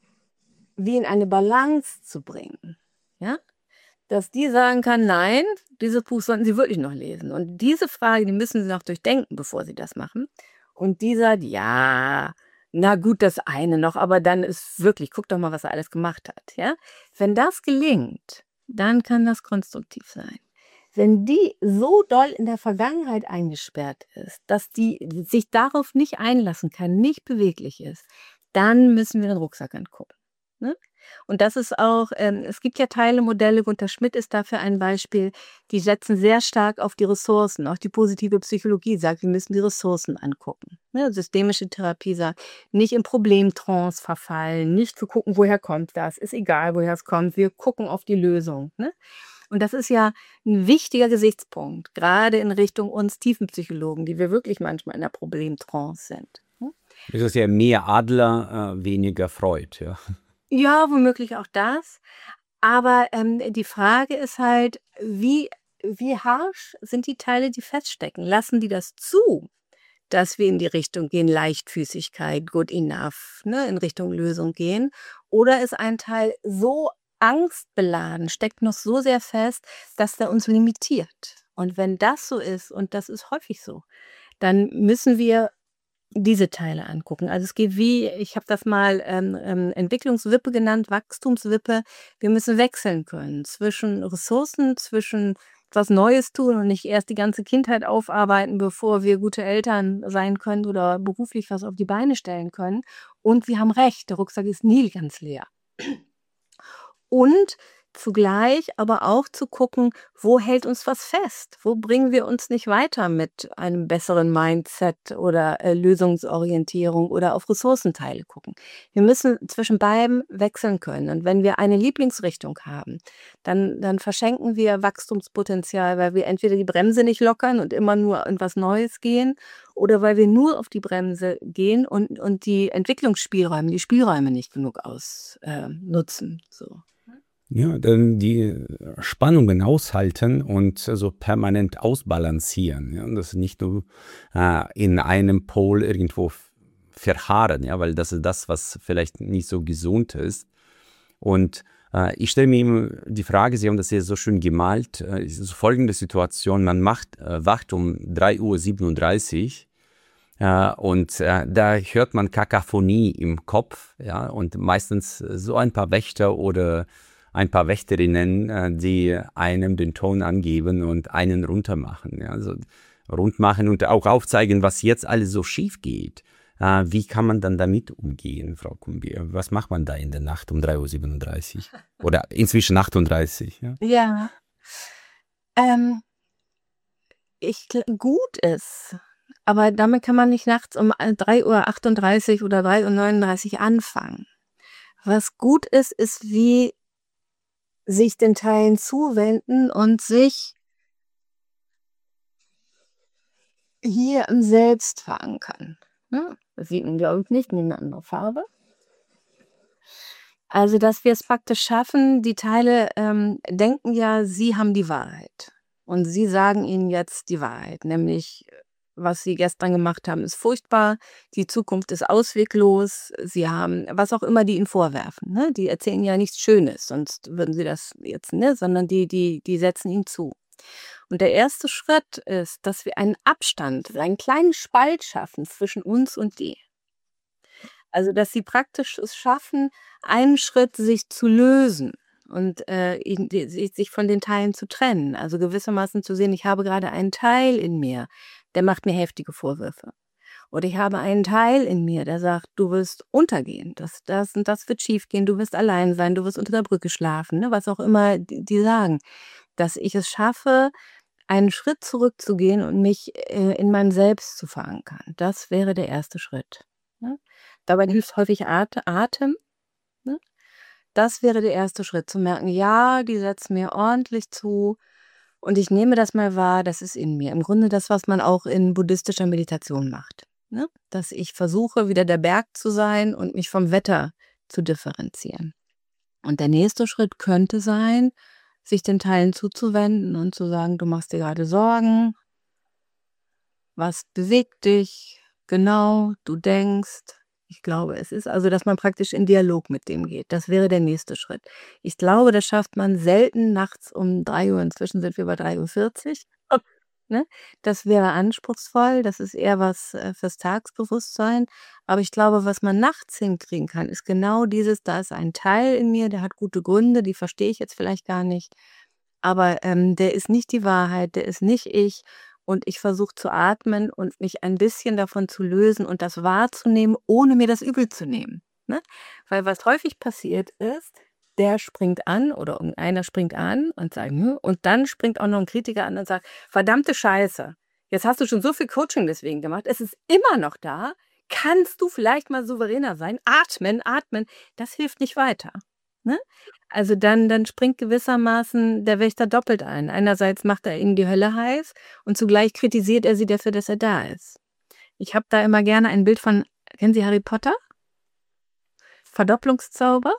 wie in eine Balance zu bringen, ja, dass die sagen kann, nein, dieses Buch sollten Sie wirklich noch lesen. Und diese Frage, die müssen Sie noch durchdenken, bevor Sie das machen. Und die sagt, ja, na gut, das eine noch, aber dann ist wirklich, guck doch mal, was er alles gemacht hat. Ja? Wenn das gelingt, dann kann das konstruktiv sein. Wenn die so doll in der Vergangenheit eingesperrt ist, dass die sich darauf nicht einlassen kann, nicht beweglich ist, dann müssen wir den Rucksack angucken. Ne? Und das ist auch, ähm, es gibt ja Teilemodelle, Gunter Schmidt ist dafür ein Beispiel, die setzen sehr stark auf die Ressourcen. Auch die positive Psychologie sagt, wir müssen die Ressourcen angucken. Ne? Systemische Therapie sagt, nicht in Problemtrance verfallen, nicht zu gucken, woher kommt das, ist egal, woher es kommt, wir gucken auf die Lösung. Ne? Und das ist ja ein wichtiger Gesichtspunkt, gerade in Richtung uns Tiefenpsychologen, die wir wirklich manchmal in der Problemtrance sind. Ne? Das ist ja mehr Adler, äh, weniger Freud, ja. Ja, womöglich auch das. Aber ähm, die Frage ist halt, wie, wie harsch sind die Teile, die feststecken? Lassen die das zu, dass wir in die Richtung gehen, Leichtfüßigkeit, good enough, ne, in Richtung Lösung gehen? Oder ist ein Teil so angstbeladen, steckt noch so sehr fest, dass er uns limitiert? Und wenn das so ist, und das ist häufig so, dann müssen wir diese Teile angucken. Also es geht wie, ich habe das mal ähm, ähm, Entwicklungswippe genannt, Wachstumswippe. Wir müssen wechseln können zwischen Ressourcen, zwischen was Neues tun und nicht erst die ganze Kindheit aufarbeiten, bevor wir gute Eltern sein können oder beruflich was auf die Beine stellen können. Und wir haben recht, der Rucksack ist nie ganz leer. Und zugleich aber auch zu gucken, wo hält uns was fest? Wo bringen wir uns nicht weiter mit einem besseren Mindset oder äh, Lösungsorientierung oder auf Ressourcenteile gucken? Wir müssen zwischen beiden wechseln können. Und wenn wir eine Lieblingsrichtung haben, dann, dann verschenken wir Wachstumspotenzial, weil wir entweder die Bremse nicht lockern und immer nur in was Neues gehen oder weil wir nur auf die Bremse gehen und, und die Entwicklungsspielräume, die Spielräume nicht genug ausnutzen. Äh, so. Ja, dann die Spannungen aushalten und so permanent ausbalancieren. Ja, und das nicht nur äh, in einem Pol irgendwo verharren, ja, weil das ist das, was vielleicht nicht so gesund ist. Und äh, ich stelle mir immer die Frage, Sie haben das ja so schön gemalt, äh, ist folgende Situation, man macht, äh, wacht um drei Uhr siebenunddreißig äh, und äh, da hört man Kakaphonie im Kopf, ja, und meistens so ein paar Wächter oder ein paar Wächterinnen, die einem den Ton angeben und einen runtermachen. Ja, also rund machen und auch aufzeigen, was jetzt alles so schief geht. Wie kann man dann damit umgehen, Frau Kumbier? Was macht man da in der Nacht um drei Uhr siebenunddreißig? Oder inzwischen achtunddreißig? Ja, ja. Ähm, ich, gut ist, aber damit kann man nicht nachts um drei Uhr achtunddreißig oder drei Uhr neununddreißig anfangen. Was gut ist, ist wie sich den Teilen zuwenden und sich hier im Selbst verankern. Ja, das sieht man, glaube ich, nicht in eine andere Farbe. Also, dass wir es praktisch schaffen, die Teile ähm, denken ja, sie haben die Wahrheit. Und sie sagen ihnen jetzt die Wahrheit, nämlich was Sie gestern gemacht haben, ist furchtbar, die Zukunft ist ausweglos, Sie haben, was auch immer die Ihnen vorwerfen, ne? Die erzählen ja nichts Schönes, sonst würden Sie das jetzt, ne? Sondern die, die, die setzen Ihnen zu. Und der erste Schritt ist, dass wir einen Abstand, einen kleinen Spalt schaffen zwischen uns und die. Also, dass Sie praktisch es schaffen, einen Schritt sich zu lösen und äh, ihn- die- sich sich von den Teilen zu trennen. Also gewissermaßen zu sehen, ich habe gerade einen Teil in mir, der macht mir heftige Vorwürfe. Oder ich habe einen Teil in mir, der sagt, du wirst untergehen, das, das und das wird schiefgehen, du wirst allein sein, du wirst unter der Brücke schlafen, ne? Was auch immer die, die sagen. Dass ich es schaffe, einen Schritt zurückzugehen und mich äh, in meinem Selbst zu verankern. Das wäre der erste Schritt. Ne? Dabei hilft häufig At Atem. Ne? Das wäre der erste Schritt, zu merken, ja, die setzen mir ordentlich zu und ich nehme das mal wahr, das ist in mir. Im Grunde das, was man auch in buddhistischer Meditation macht. Ne? Dass ich versuche, wieder der Berg zu sein und mich vom Wetter zu differenzieren. Und der nächste Schritt könnte sein, sich den Teilen zuzuwenden und zu sagen, du machst dir gerade Sorgen, was bewegt dich, genau, du denkst. Ich glaube, es ist also, dass man praktisch in Dialog mit dem geht. Das wäre der nächste Schritt. Ich glaube, das schafft man selten nachts um drei Uhr. Inzwischen sind wir bei drei Uhr vierzig. Ne? Das wäre anspruchsvoll. Das ist eher was äh, fürs Tagesbewusstsein. Aber ich glaube, was man nachts hinkriegen kann, ist genau dieses, da ist ein Teil in mir, der hat gute Gründe, die verstehe ich jetzt vielleicht gar nicht. Aber ähm, der ist nicht die Wahrheit, der ist nicht ich. Und ich versuche zu atmen und mich ein bisschen davon zu lösen und das wahrzunehmen, ohne mir das übel zu nehmen. Ne? Weil was häufig passiert ist, der springt an oder irgendeiner springt an und sagt, hm, und dann springt auch noch ein Kritiker an und sagt, verdammte Scheiße, jetzt hast du schon so viel Coaching deswegen gemacht, es ist immer noch da, kannst du vielleicht mal souveräner sein? Atmen, atmen, das hilft nicht weiter. Ne? Also dann, dann springt gewissermaßen der Wächter doppelt ein. Einerseits macht er ihnen die Hölle heiß und zugleich kritisiert er sie dafür, dass er da ist. Ich habe da immer gerne ein Bild von, kennen Sie Harry Potter? Verdopplungszauber?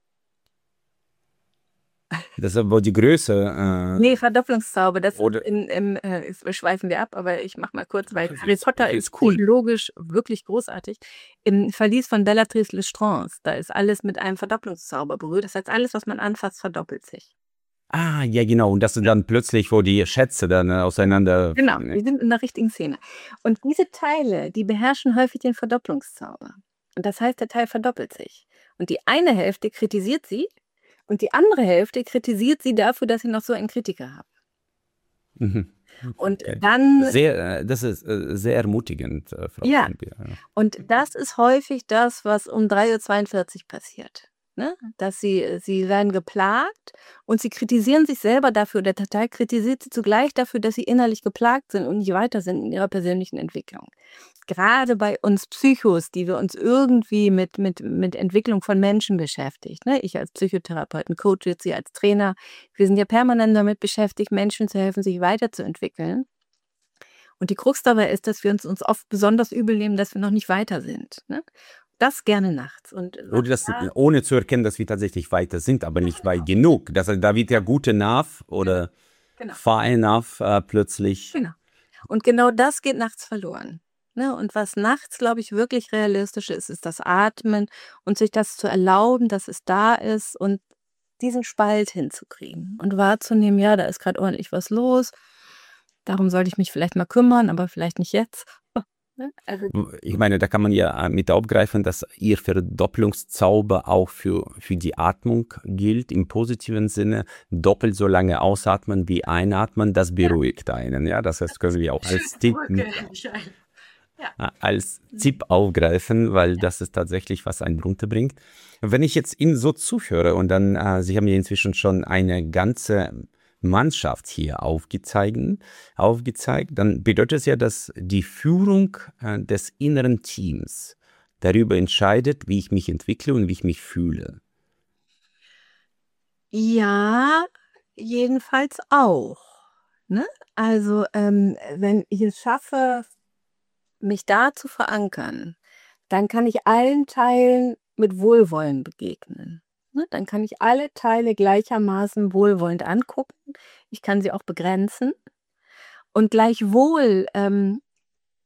Das ist aber die Größe. Äh, Nee, Verdopplungszauber, das oder in, im, äh, jetzt schweifen wir ab, aber ich mach mal kurz, weil Harry ist, Potter ist ist cool. psychologisch wirklich großartig. Im Verlies von Bellatrix Lestrange, da ist alles mit einem Verdopplungszauber berührt. Das heißt, alles, was man anfasst, verdoppelt sich. Ah, ja, genau. Und das sind dann plötzlich, wo die Schätze dann äh, auseinander. Genau, Ne? wir sind in der richtigen Szene. Und diese Teile, die beherrschen häufig den Verdopplungszauber. Und das heißt, der Teil verdoppelt sich. Und die eine Hälfte kritisiert sie und die andere Hälfte kritisiert sie dafür, dass sie noch so einen Kritiker haben. Mhm. Und Okay. dann, Sehr, äh, das ist äh, sehr ermutigend, äh, Frau ja, Kuhnbier. Ja. und das ist häufig das, was um drei Uhr zweiundvierzig passiert. Ne? Dass sie, sie werden geplagt und sie kritisieren sich selber dafür, der Teil kritisiert sie zugleich dafür, dass sie innerlich geplagt sind und nicht weiter sind in ihrer persönlichen Entwicklung. Gerade bei uns Psychos, die wir uns irgendwie mit, mit, mit Entwicklung von Menschen beschäftigt. Ne? Ich als Psychotherapeuten, Coach, jetzt Sie als Trainer, wir sind ja permanent damit beschäftigt, Menschen zu helfen, sich weiterzuentwickeln. Und die Krux dabei ist, dass wir uns, uns oft besonders übel nehmen, dass wir noch nicht weiter sind. Ne? Das gerne nachts. Und Oder das, ohne zu erkennen, dass wir tatsächlich weiter sind, aber nicht weit genug. Das, da wird der gute Enough oder genau. far enough äh, plötzlich. Genau. Und genau das geht nachts verloren. Ne? Und was nachts, glaube ich, wirklich realistisch ist, ist das Atmen und sich das zu erlauben, dass es da ist und diesen Spalt hinzukriegen und wahrzunehmen, ja, da ist gerade ordentlich was los. Darum sollte ich mich vielleicht mal kümmern, aber vielleicht nicht jetzt. Ne? Also, Ich meine, da kann man ja mit aufgreifen, dass Ihr Verdopplungszauber auch für, für die Atmung gilt, im positiven Sinne. Doppelt so lange ausatmen wie einatmen, das beruhigt einen. Ja, das heißt, können wir auch als Tipp, ja. als Tipp aufgreifen, weil das ist tatsächlich, was einen runterbringt. Wenn ich jetzt Ihnen so zuhöre und dann, äh, Sie haben ja inzwischen schon eine ganze Mannschaft hier aufgezeigt, aufgezeigt, dann bedeutet es ja, dass die Führung äh, des inneren Teams darüber entscheidet, wie ich mich entwickle und wie ich mich fühle. Ja, jedenfalls auch. Ne? Also, ähm, wenn ich es schaffe, mich da zu verankern, dann kann ich allen Teilen mit Wohlwollen begegnen. Ne? Dann kann ich alle Teile gleichermaßen wohlwollend angucken. Ich kann sie auch begrenzen. Und gleichwohl ähm,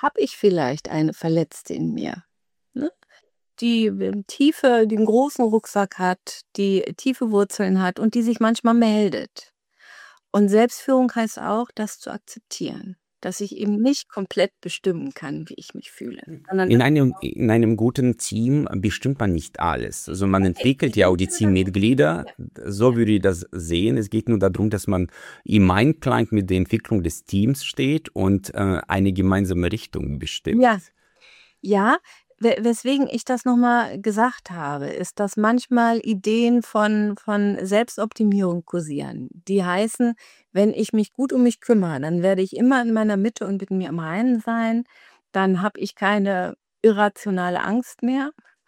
habe ich vielleicht eine Verletzte in mir, ne? Die ähm, tiefe, die einen großen Rucksack hat, die tiefe Wurzeln hat und die sich manchmal meldet. Und Selbstführung heißt auch, das zu akzeptieren, dass ich eben nicht komplett bestimmen kann, wie ich mich fühle, sondern In einem, in einem guten Team bestimmt man nicht alles. Also man entwickelt ja auch die Teammitglieder, so würde ich das sehen. Es geht nur darum, dass man im Einklang mit der Entwicklung des Teams steht und äh, eine gemeinsame Richtung bestimmt. ja, ja, we weswegen ich das noch mal gesagt habe, ist, dass manchmal Ideen von von Selbstoptimierung kursieren. Die heißen, wenn ich mich gut um mich kümmere, dann werde ich immer in meiner Mitte und mit mir im Reinen sein. Dann habe ich keine irrationale Angst mehr.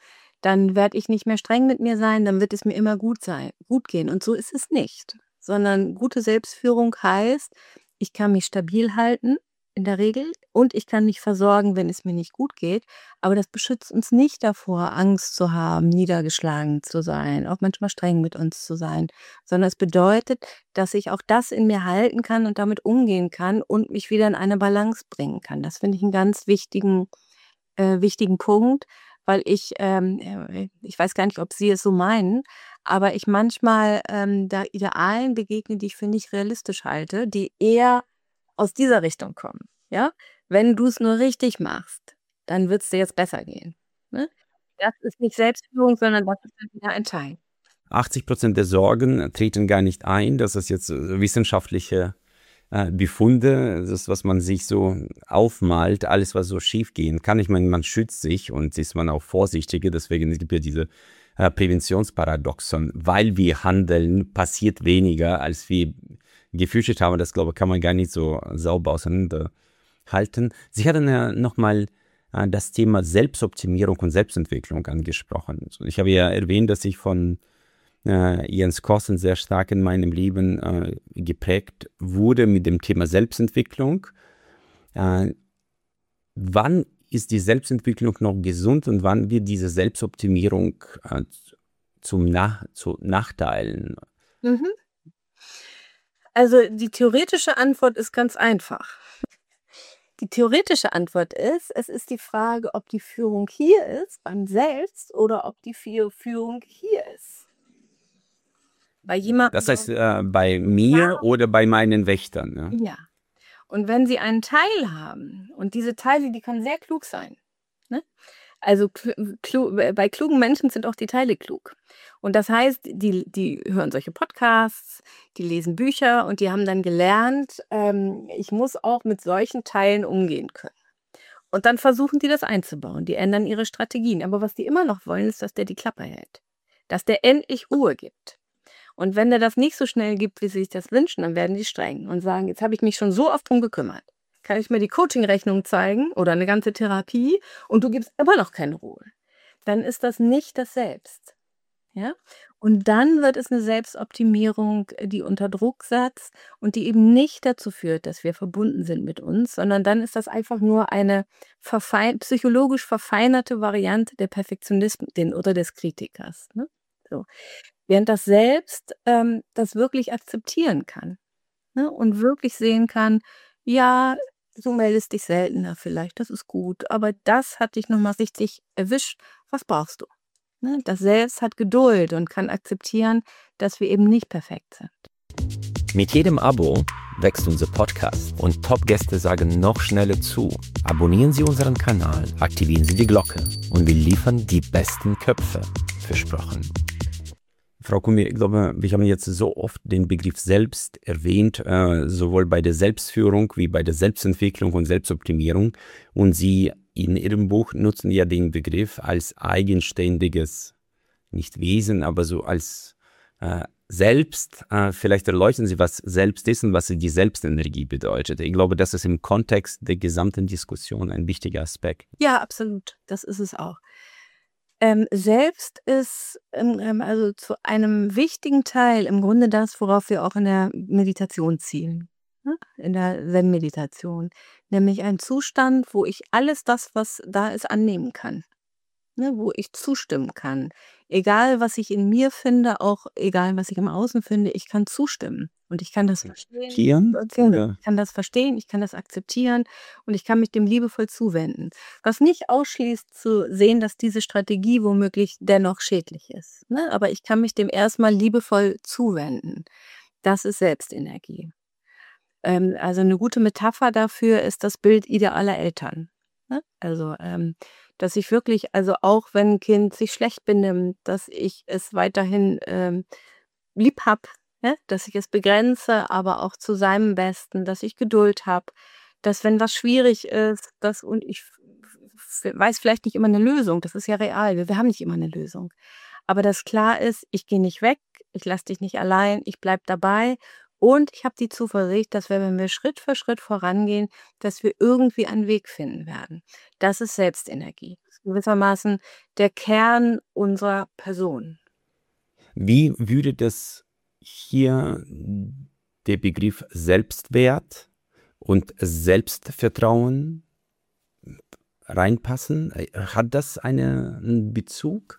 Dann werde ich nicht mehr streng mit mir sein, dann wird es mir immer gut sein gut gehen. Und so ist es nicht, sondern gute Selbstführung heißt, ich kann mich stabil halten in der Regel und ich kann mich versorgen, wenn es mir nicht gut geht. Aber das beschützt uns nicht davor, Angst zu haben, niedergeschlagen zu sein, auch manchmal streng mit uns zu sein, sondern es bedeutet, dass ich auch das in mir halten kann und damit umgehen kann und mich wieder in eine Balance bringen kann. Das finde ich einen ganz wichtigen äh, wichtigen Punkt, weil ich, ähm, äh, ich weiß gar nicht, ob Sie es so meinen, aber ich manchmal ähm, da Idealen begegne, die ich für nicht realistisch halte, die eher aus dieser Richtung kommen. Ja? Wenn du es nur richtig machst, dann wird es dir jetzt besser gehen. Ne? Das ist nicht Selbstführung, sondern das ist dann wieder ein Teil. achtzig Prozent der Sorgen treten gar nicht ein. Das ist jetzt äh, wissenschaftliche äh, Befunde, das ist, was man sich so aufmalt, alles, was so schief gehen kann. Ich meine, man schützt sich und ist man auch vorsichtiger. Deswegen gibt es ja diese äh, Präventionsparadoxon. Weil wir handeln, passiert weniger, als wir gefürchtet haben. Das, glaube ich, kann man gar nicht so sauber auseinanderhalten. Sie hatten ja nochmal äh, das Thema Selbstoptimierung und Selbstentwicklung angesprochen. Also ich habe ja erwähnt, dass ich von äh, Jens Korsen sehr stark in meinem Leben äh, geprägt wurde mit dem Thema Selbstentwicklung. Äh, wann ist die Selbstentwicklung noch gesund und wann wird diese Selbstoptimierung äh, zum Nach zu Nachteilen? Mhm. Also die theoretische Antwort ist ganz einfach. Die theoretische Antwort ist, es ist die Frage, ob die Führung hier ist, beim Selbst, oder ob die Führ- Führung hier ist. Bei jemandem. Das heißt, äh, bei mir oder bei meinen Wächtern. Ja? Ja. Und wenn Sie einen Teil haben, und diese Teile, die können sehr klug sein. Ne? Also klu klu bei klugen Menschen sind auch die Teile klug. Und das heißt, die, die hören solche Podcasts, die lesen Bücher und die haben dann gelernt, ähm, ich muss auch mit solchen Teilen umgehen können. Und dann versuchen die das einzubauen. Die ändern ihre Strategien. Aber was die immer noch wollen, ist, dass der die Klappe hält. Dass der endlich Ruhe gibt. Und wenn der das nicht so schnell gibt, wie sie sich das wünschen, dann werden die streng und sagen, jetzt habe ich mich schon so oft drum gekümmert. Kann ich mir die Coaching-Rechnung zeigen oder eine ganze Therapie und du gibst immer noch keine Ruhe. Dann ist das nicht das Selbst. Ja? Und dann wird es eine Selbstoptimierung, die unter Druck setzt und die eben nicht dazu führt, dass wir verbunden sind mit uns, sondern dann ist das einfach nur eine verfein psychologisch verfeinerte Variante der Perfektionistin oder des Kritikers. Ne? So. Während das Selbst ähm, das wirklich akzeptieren kann, ne? Und wirklich sehen kann, ja, du meldest dich seltener vielleicht, das ist gut, aber das hat dich nochmal richtig erwischt, was brauchst du? Ne? Das Selbst hat Geduld und kann akzeptieren, dass wir eben nicht perfekt sind. Mit jedem Abo wächst unser Podcast und Top-Gäste sagen noch schneller zu. Abonnieren Sie unseren Kanal, aktivieren Sie die Glocke und wir liefern die besten Köpfe. Versprochen. Frau Kumbi, ich glaube, wir haben jetzt so oft den Begriff Selbst erwähnt, äh, sowohl bei der Selbstführung wie bei der Selbstentwicklung und Selbstoptimierung. Und Sie in Ihrem Buch nutzen ja den Begriff als eigenständiges, nicht Wesen, aber so als äh, Selbst. Äh, vielleicht erläutern Sie, was Selbst ist und was die Selbstenergie bedeutet. Ich glaube, das ist im Kontext der gesamten Diskussion ein wichtiger Aspekt. Ja, absolut. Das ist es auch. Ähm, Selbst ist ähm, also zu einem wichtigen Teil im Grunde das, worauf wir auch in der Meditation zielen, ne? In der Zen-Meditation, nämlich ein Zustand, wo ich alles das, was da ist, annehmen kann. ne, wo ich zustimmen kann. Egal, was ich in mir finde, auch egal, was ich im Außen finde, ich kann zustimmen. Und ich kann das verstehen. Tieren? Genau. Ja. Ich kann das verstehen, ich kann das akzeptieren und ich kann mich dem liebevoll zuwenden. Was nicht ausschließt, zu sehen, dass diese Strategie womöglich dennoch schädlich ist. Ne? Aber ich kann mich dem erstmal liebevoll zuwenden. Das ist Selbstenergie. Ähm, also eine gute Metapher dafür ist das Bild idealer Eltern. Ne? Also, ähm, dass ich wirklich, also auch wenn ein Kind sich schlecht benimmt, dass ich es weiterhin ähm, lieb habe, ne? Dass ich es begrenze, aber auch zu seinem Besten, dass ich Geduld habe, dass wenn was schwierig ist, dass und ich f- f- weiß vielleicht nicht immer eine Lösung, das ist ja real, wir, wir haben nicht immer eine Lösung. Aber dass klar ist, ich gehe nicht weg, ich lasse dich nicht allein, ich bleibe dabei und ich habe die Zuversicht, dass wir, wenn wir Schritt für Schritt vorangehen, dass wir irgendwie einen Weg finden werden. Das ist Selbstenergie. Das ist gewissermaßen der Kern unserer Person. Wie würde das hier der Begriff Selbstwert und Selbstvertrauen reinpassen? Hat das einen Bezug?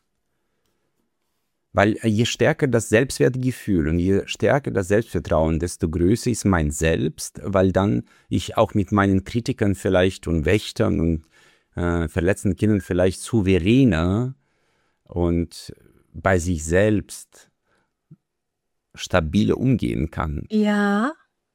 Weil je stärker das Selbstwertgefühl und je stärker das Selbstvertrauen, desto größer ist mein Selbst, weil dann ich auch mit meinen Kritikern vielleicht und Wächtern und äh, verletzten Kindern vielleicht souveräner und bei sich selbst stabiler umgehen kann. Ja,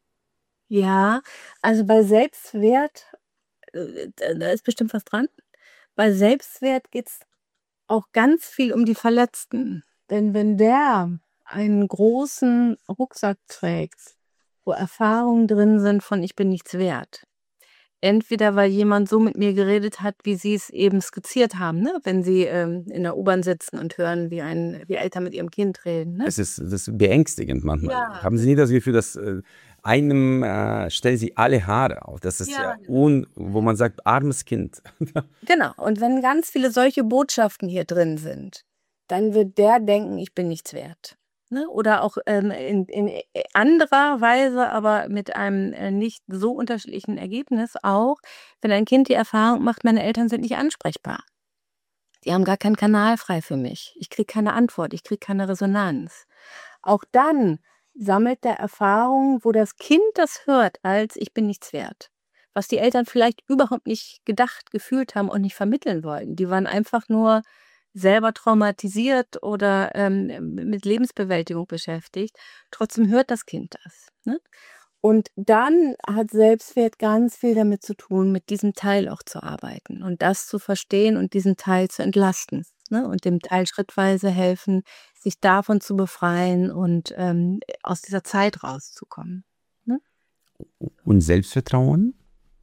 ja. Also bei Selbstwert, äh, da da ist bestimmt was dran. Bei Selbstwert geht es auch ganz viel um die Verletzten. Denn wenn der einen großen Rucksack trägt, wo Erfahrungen drin sind von ich bin nichts wert. Entweder weil jemand so mit mir geredet hat, wie sie es eben skizziert haben, ne? Wenn sie ähm, in der U-Bahn sitzen und hören, wie ein, wie Eltern mit ihrem Kind reden. Ne? Es ist, das ist beängstigend manchmal. Ja. Haben Sie nicht das Gefühl, dass äh, einem äh, stellen Sie alle Haare auf? Das ist ja, Ja. un, wo man sagt, armes Kind. Genau. Und wenn ganz viele solche Botschaften hier drin sind, dann wird der denken, ich bin nichts wert. Ne? Oder auch ähm, in, in äh, anderer Weise, aber mit einem äh, nicht so unterschiedlichen Ergebnis auch, wenn ein Kind die Erfahrung macht, meine Eltern sind nicht ansprechbar. Die haben gar keinen Kanal frei für mich. Ich kriege keine Antwort, ich kriege keine Resonanz. Auch dann sammelt der Erfahrung, wo das Kind das hört, als ich bin nichts wert. Was die Eltern vielleicht überhaupt nicht gedacht, gefühlt haben und nicht vermitteln wollten. Die waren einfach nur selber traumatisiert oder ähm, mit Lebensbewältigung beschäftigt. Trotzdem hört das Kind das. Ne? Und dann hat Selbstwert ganz viel damit zu tun, mit diesem Teil auch zu arbeiten und das zu verstehen und diesen Teil zu entlasten, ne? Und dem Teil schrittweise helfen, sich davon zu befreien und ähm, aus dieser Zeit rauszukommen. Ne? Und Selbstvertrauen?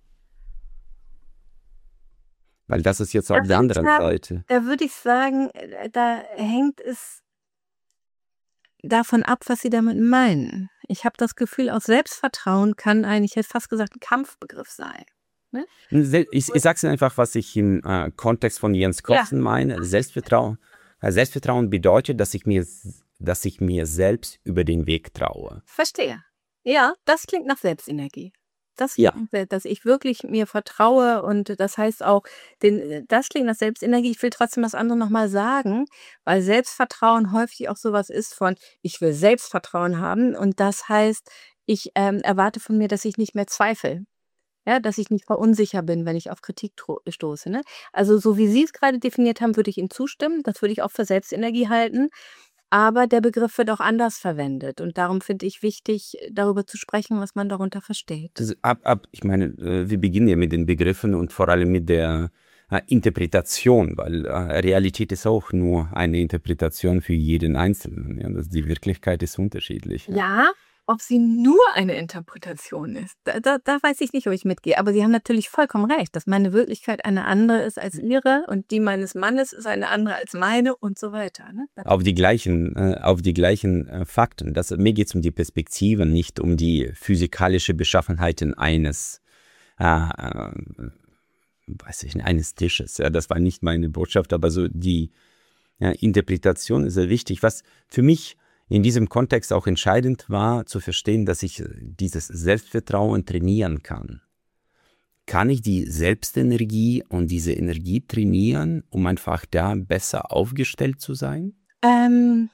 Weil das ist jetzt auf der anderen Seite. Da würde ich sagen, äh, da hängt es davon ab, was Sie damit meinen. Ich habe das Gefühl, auch Selbstvertrauen kann ein, ich hätte fast gesagt, ein Kampfbegriff sein. Ne? Ich, ich sage es einfach, was ich im äh, Kontext von Jens Kotzen ja. meine. Selbstvertrauen, äh, Selbstvertrauen bedeutet, dass ich, mir, dass ich mir selbst über den Weg traue. Verstehe. Ja, das klingt nach Selbstenergie. Das, ja. Dass ich wirklich mir vertraue und das heißt auch, den, das klingt nach Selbstenergie. Ich will trotzdem das andere nochmal sagen, weil Selbstvertrauen häufig auch sowas ist von, ich will Selbstvertrauen haben und das heißt, ich ähm, erwarte von mir, dass ich nicht mehr zweifle. Ja, dass ich nicht verunsicher bin, wenn ich auf Kritik stoße. Ne? Also so wie Sie es gerade definiert haben, würde ich Ihnen zustimmen. Das würde ich auch für Selbstenergie halten. Aber der Begriff wird auch anders verwendet. Und darum finde ich wichtig, darüber zu sprechen, was man darunter versteht. Also ab, ab, ich meine, wir beginnen ja mit den Begriffen und vor allem mit der äh, Interpretation, weil äh, Realität ist auch nur eine Interpretation für jeden Einzelnen. Ja? Das, die Wirklichkeit ist unterschiedlich. Ja, ja, ob sie nur eine Interpretation ist, da, da, da weiß ich nicht, ob ich mitgehe. Aber Sie haben natürlich vollkommen recht, dass meine Wirklichkeit eine andere ist als Ihre und die meines Mannes ist eine andere als meine und so weiter. Ne? Auf die gleichen, äh, auf die gleichen äh, Fakten. Das, mir geht es um die Perspektive, nicht um die physikalische Beschaffenheiten eines, äh, äh, weiß ich nicht, eines Tisches. Ja, das war nicht meine Botschaft, aber so die ja, Interpretation ist sehr wichtig. Was für mich in diesem Kontext auch entscheidend war, zu verstehen, dass ich dieses Selbstvertrauen trainieren kann. kann ich die Selbstenergie und diese Energie trainieren, um einfach da besser aufgestellt zu sein? Ähm,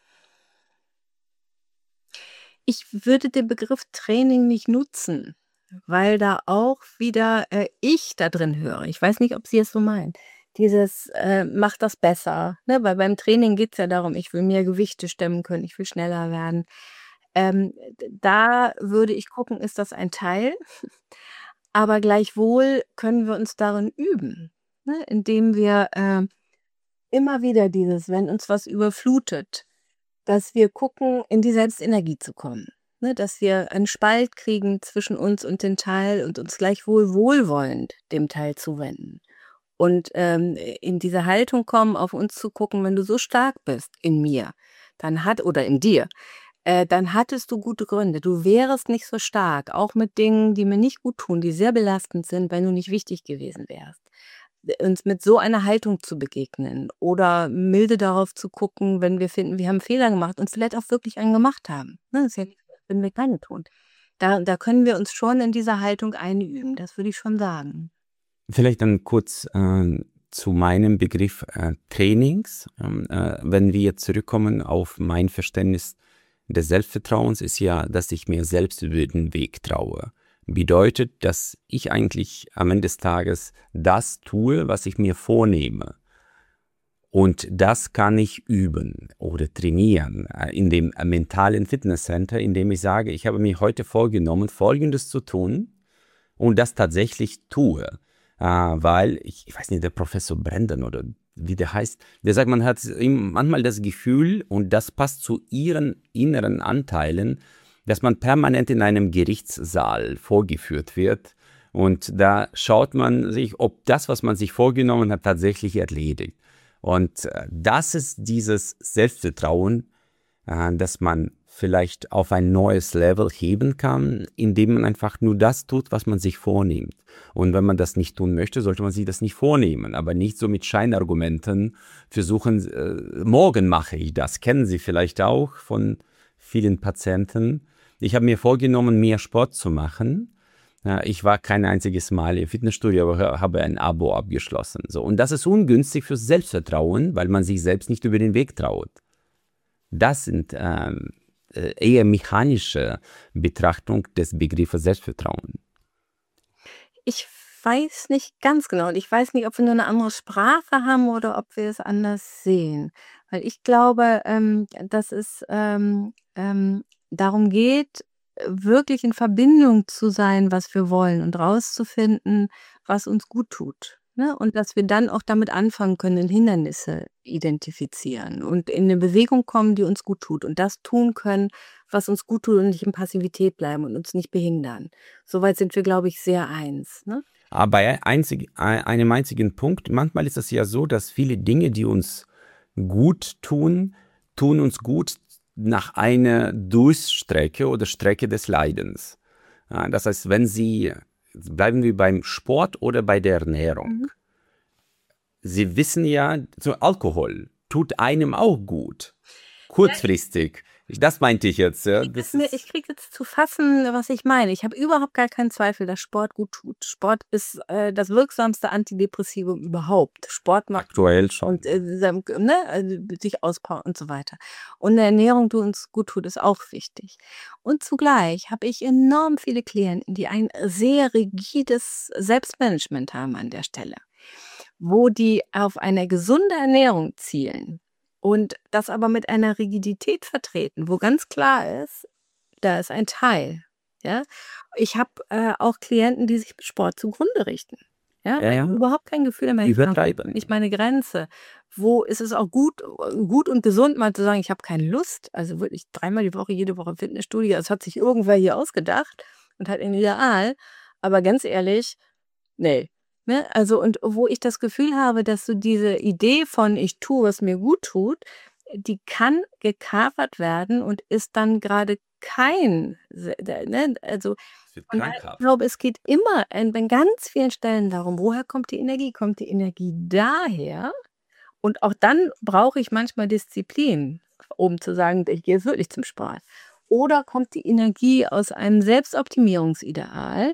ich würde den Begriff Training nicht nutzen, weil da auch wieder äh, ich da drin höre. Ich weiß nicht, ob Sie es so meinen. Dieses äh, macht das besser, ne? Weil beim Training geht es ja darum, ich will mehr Gewichte stemmen können, ich will schneller werden. Ähm, d- da würde ich gucken, ist das ein Teil, aber gleichwohl können wir uns darin üben, ne? Indem wir äh, immer wieder dieses, wenn uns was überflutet, dass wir gucken, in die Selbstenergie zu kommen. Ne, dass wir einen Spalt kriegen zwischen uns und dem Teil und uns gleichwohl wohlwollend dem Teil zuwenden. Und ähm, in diese Haltung kommen, auf uns zu gucken, wenn du so stark bist in mir, dann hat, oder in dir, äh, dann hattest du gute Gründe. Du wärest nicht so stark, auch mit Dingen, die mir nicht gut tun, die sehr belastend sind, wenn du nicht wichtig gewesen wärst. Uns mit so einer Haltung zu begegnen oder milde darauf zu gucken, wenn wir finden, wir haben Fehler gemacht und vielleicht auch wirklich einen gemacht haben. Ne, das ist ja nicht, wenn wir keine tun. Da, da können wir uns schon in dieser Haltung einüben, das würde ich schon sagen. Vielleicht dann kurz äh, zu meinem Begriff äh, Trainings. Ähm, äh, wenn wir jetzt zurückkommen auf mein Verständnis des Selbstvertrauens, ist ja, dass ich mir selbst über den Weg traue. Bedeutet, dass ich eigentlich am Ende des Tages das tue, was ich mir vornehme. Und das kann ich üben oder trainieren äh, in dem äh, mentalen Fitnesscenter, indem ich sage, ich habe mir heute vorgenommen, Folgendes zu tun und das tatsächlich tue. Äh, weil, ich, ich weiß nicht, der Professor Brandon oder wie der heißt, der sagt, man hat manchmal das Gefühl, und das passt zu ihren inneren Anteilen, dass man permanent in einem Gerichtssaal vorgeführt wird. Und da schaut man sich, ob das, was man sich vorgenommen hat, tatsächlich erledigt. Und äh, das ist dieses Selbstvertrauen, äh, dass man vielleicht auf ein neues Level heben kann, indem man einfach nur das tut, was man sich vornimmt. Und wenn man das nicht tun möchte, sollte man sich das nicht vornehmen, aber nicht so mit Scheinargumenten versuchen, äh, morgen mache ich das. Kennen Sie vielleicht auch von vielen Patienten. Ich habe mir vorgenommen, mehr Sport zu machen. Ja, ich war kein einziges Mal im Fitnessstudio, aber habe ein Abo abgeschlossen. So. Und das ist ungünstig fürs Selbstvertrauen, weil man sich selbst nicht über den Weg traut. Das sind ähm, eher mechanische Betrachtung des Begriffes Selbstvertrauen. Ich weiß nicht ganz genau und ich weiß nicht, ob wir nur eine andere Sprache haben oder ob wir es anders sehen. Weil ich glaube, ähm, dass es ähm, ähm, darum geht, wirklich in Verbindung zu sein, was wir wollen und rauszufinden, was uns gut tut. Ne? Und dass wir dann auch damit anfangen können, Hindernisse identifizieren und in eine Bewegung kommen, die uns gut tut und das tun können, was uns gut tut und nicht in Passivität bleiben und uns nicht behindern. Soweit sind wir, glaube ich, sehr eins. Ne? Aber bei einzig, einem einzigen Punkt, manchmal ist es ja so, dass viele Dinge, die uns gut tun, tun uns gut nach einer Durststrecke oder Strecke des Leidens. Ja, das heißt, wenn Sie, bleiben wir beim Sport oder bei der Ernährung. Mhm. Sie wissen ja, so Alkohol tut einem auch gut, kurzfristig. Das meinte ich jetzt. Ja. Das mir, ich kriege jetzt zu fassen, was ich meine. Ich habe überhaupt gar keinen Zweifel, dass Sport gut tut. Sport ist äh, das wirksamste Antidepressivum überhaupt. Sport macht aktuell schon. Und äh, ne, also sich auspowern und so weiter. Und eine Ernährung, die uns gut tut, ist auch wichtig. Und zugleich habe ich enorm viele Klienten, die ein sehr rigides Selbstmanagement haben an der Stelle, wo die auf eine gesunde Ernährung zielen. Und das aber mit einer Rigidität vertreten, wo ganz klar ist, da ist ein Teil. Ja? Ich habe äh, auch Klienten, die sich mit Sport zugrunde richten. Ja? Ja, ja. Überhaupt kein Gefühl mehr. Übertreiben. Nicht meine Grenze. Wo ist es auch gut, gut und gesund, mal zu sagen, ich habe keine Lust. Also wirklich dreimal die Woche, jede Woche Fitnessstudio. Das hat sich irgendwer hier ausgedacht und hat ein Ideal. Aber ganz ehrlich, nee. Ne? Also, und wo ich das Gefühl habe, dass so diese Idee von ich tue, was mir gut tut, die kann gekapert werden und ist dann gerade kein, ne? Also, und ich glaube, es geht immer an ganz vielen Stellen darum, woher kommt die Energie? Kommt die Energie daher? Und auch dann brauche ich manchmal Disziplin, um zu sagen, ich gehe jetzt wirklich zum Sport. Oder kommt die Energie aus einem Selbstoptimierungsideal,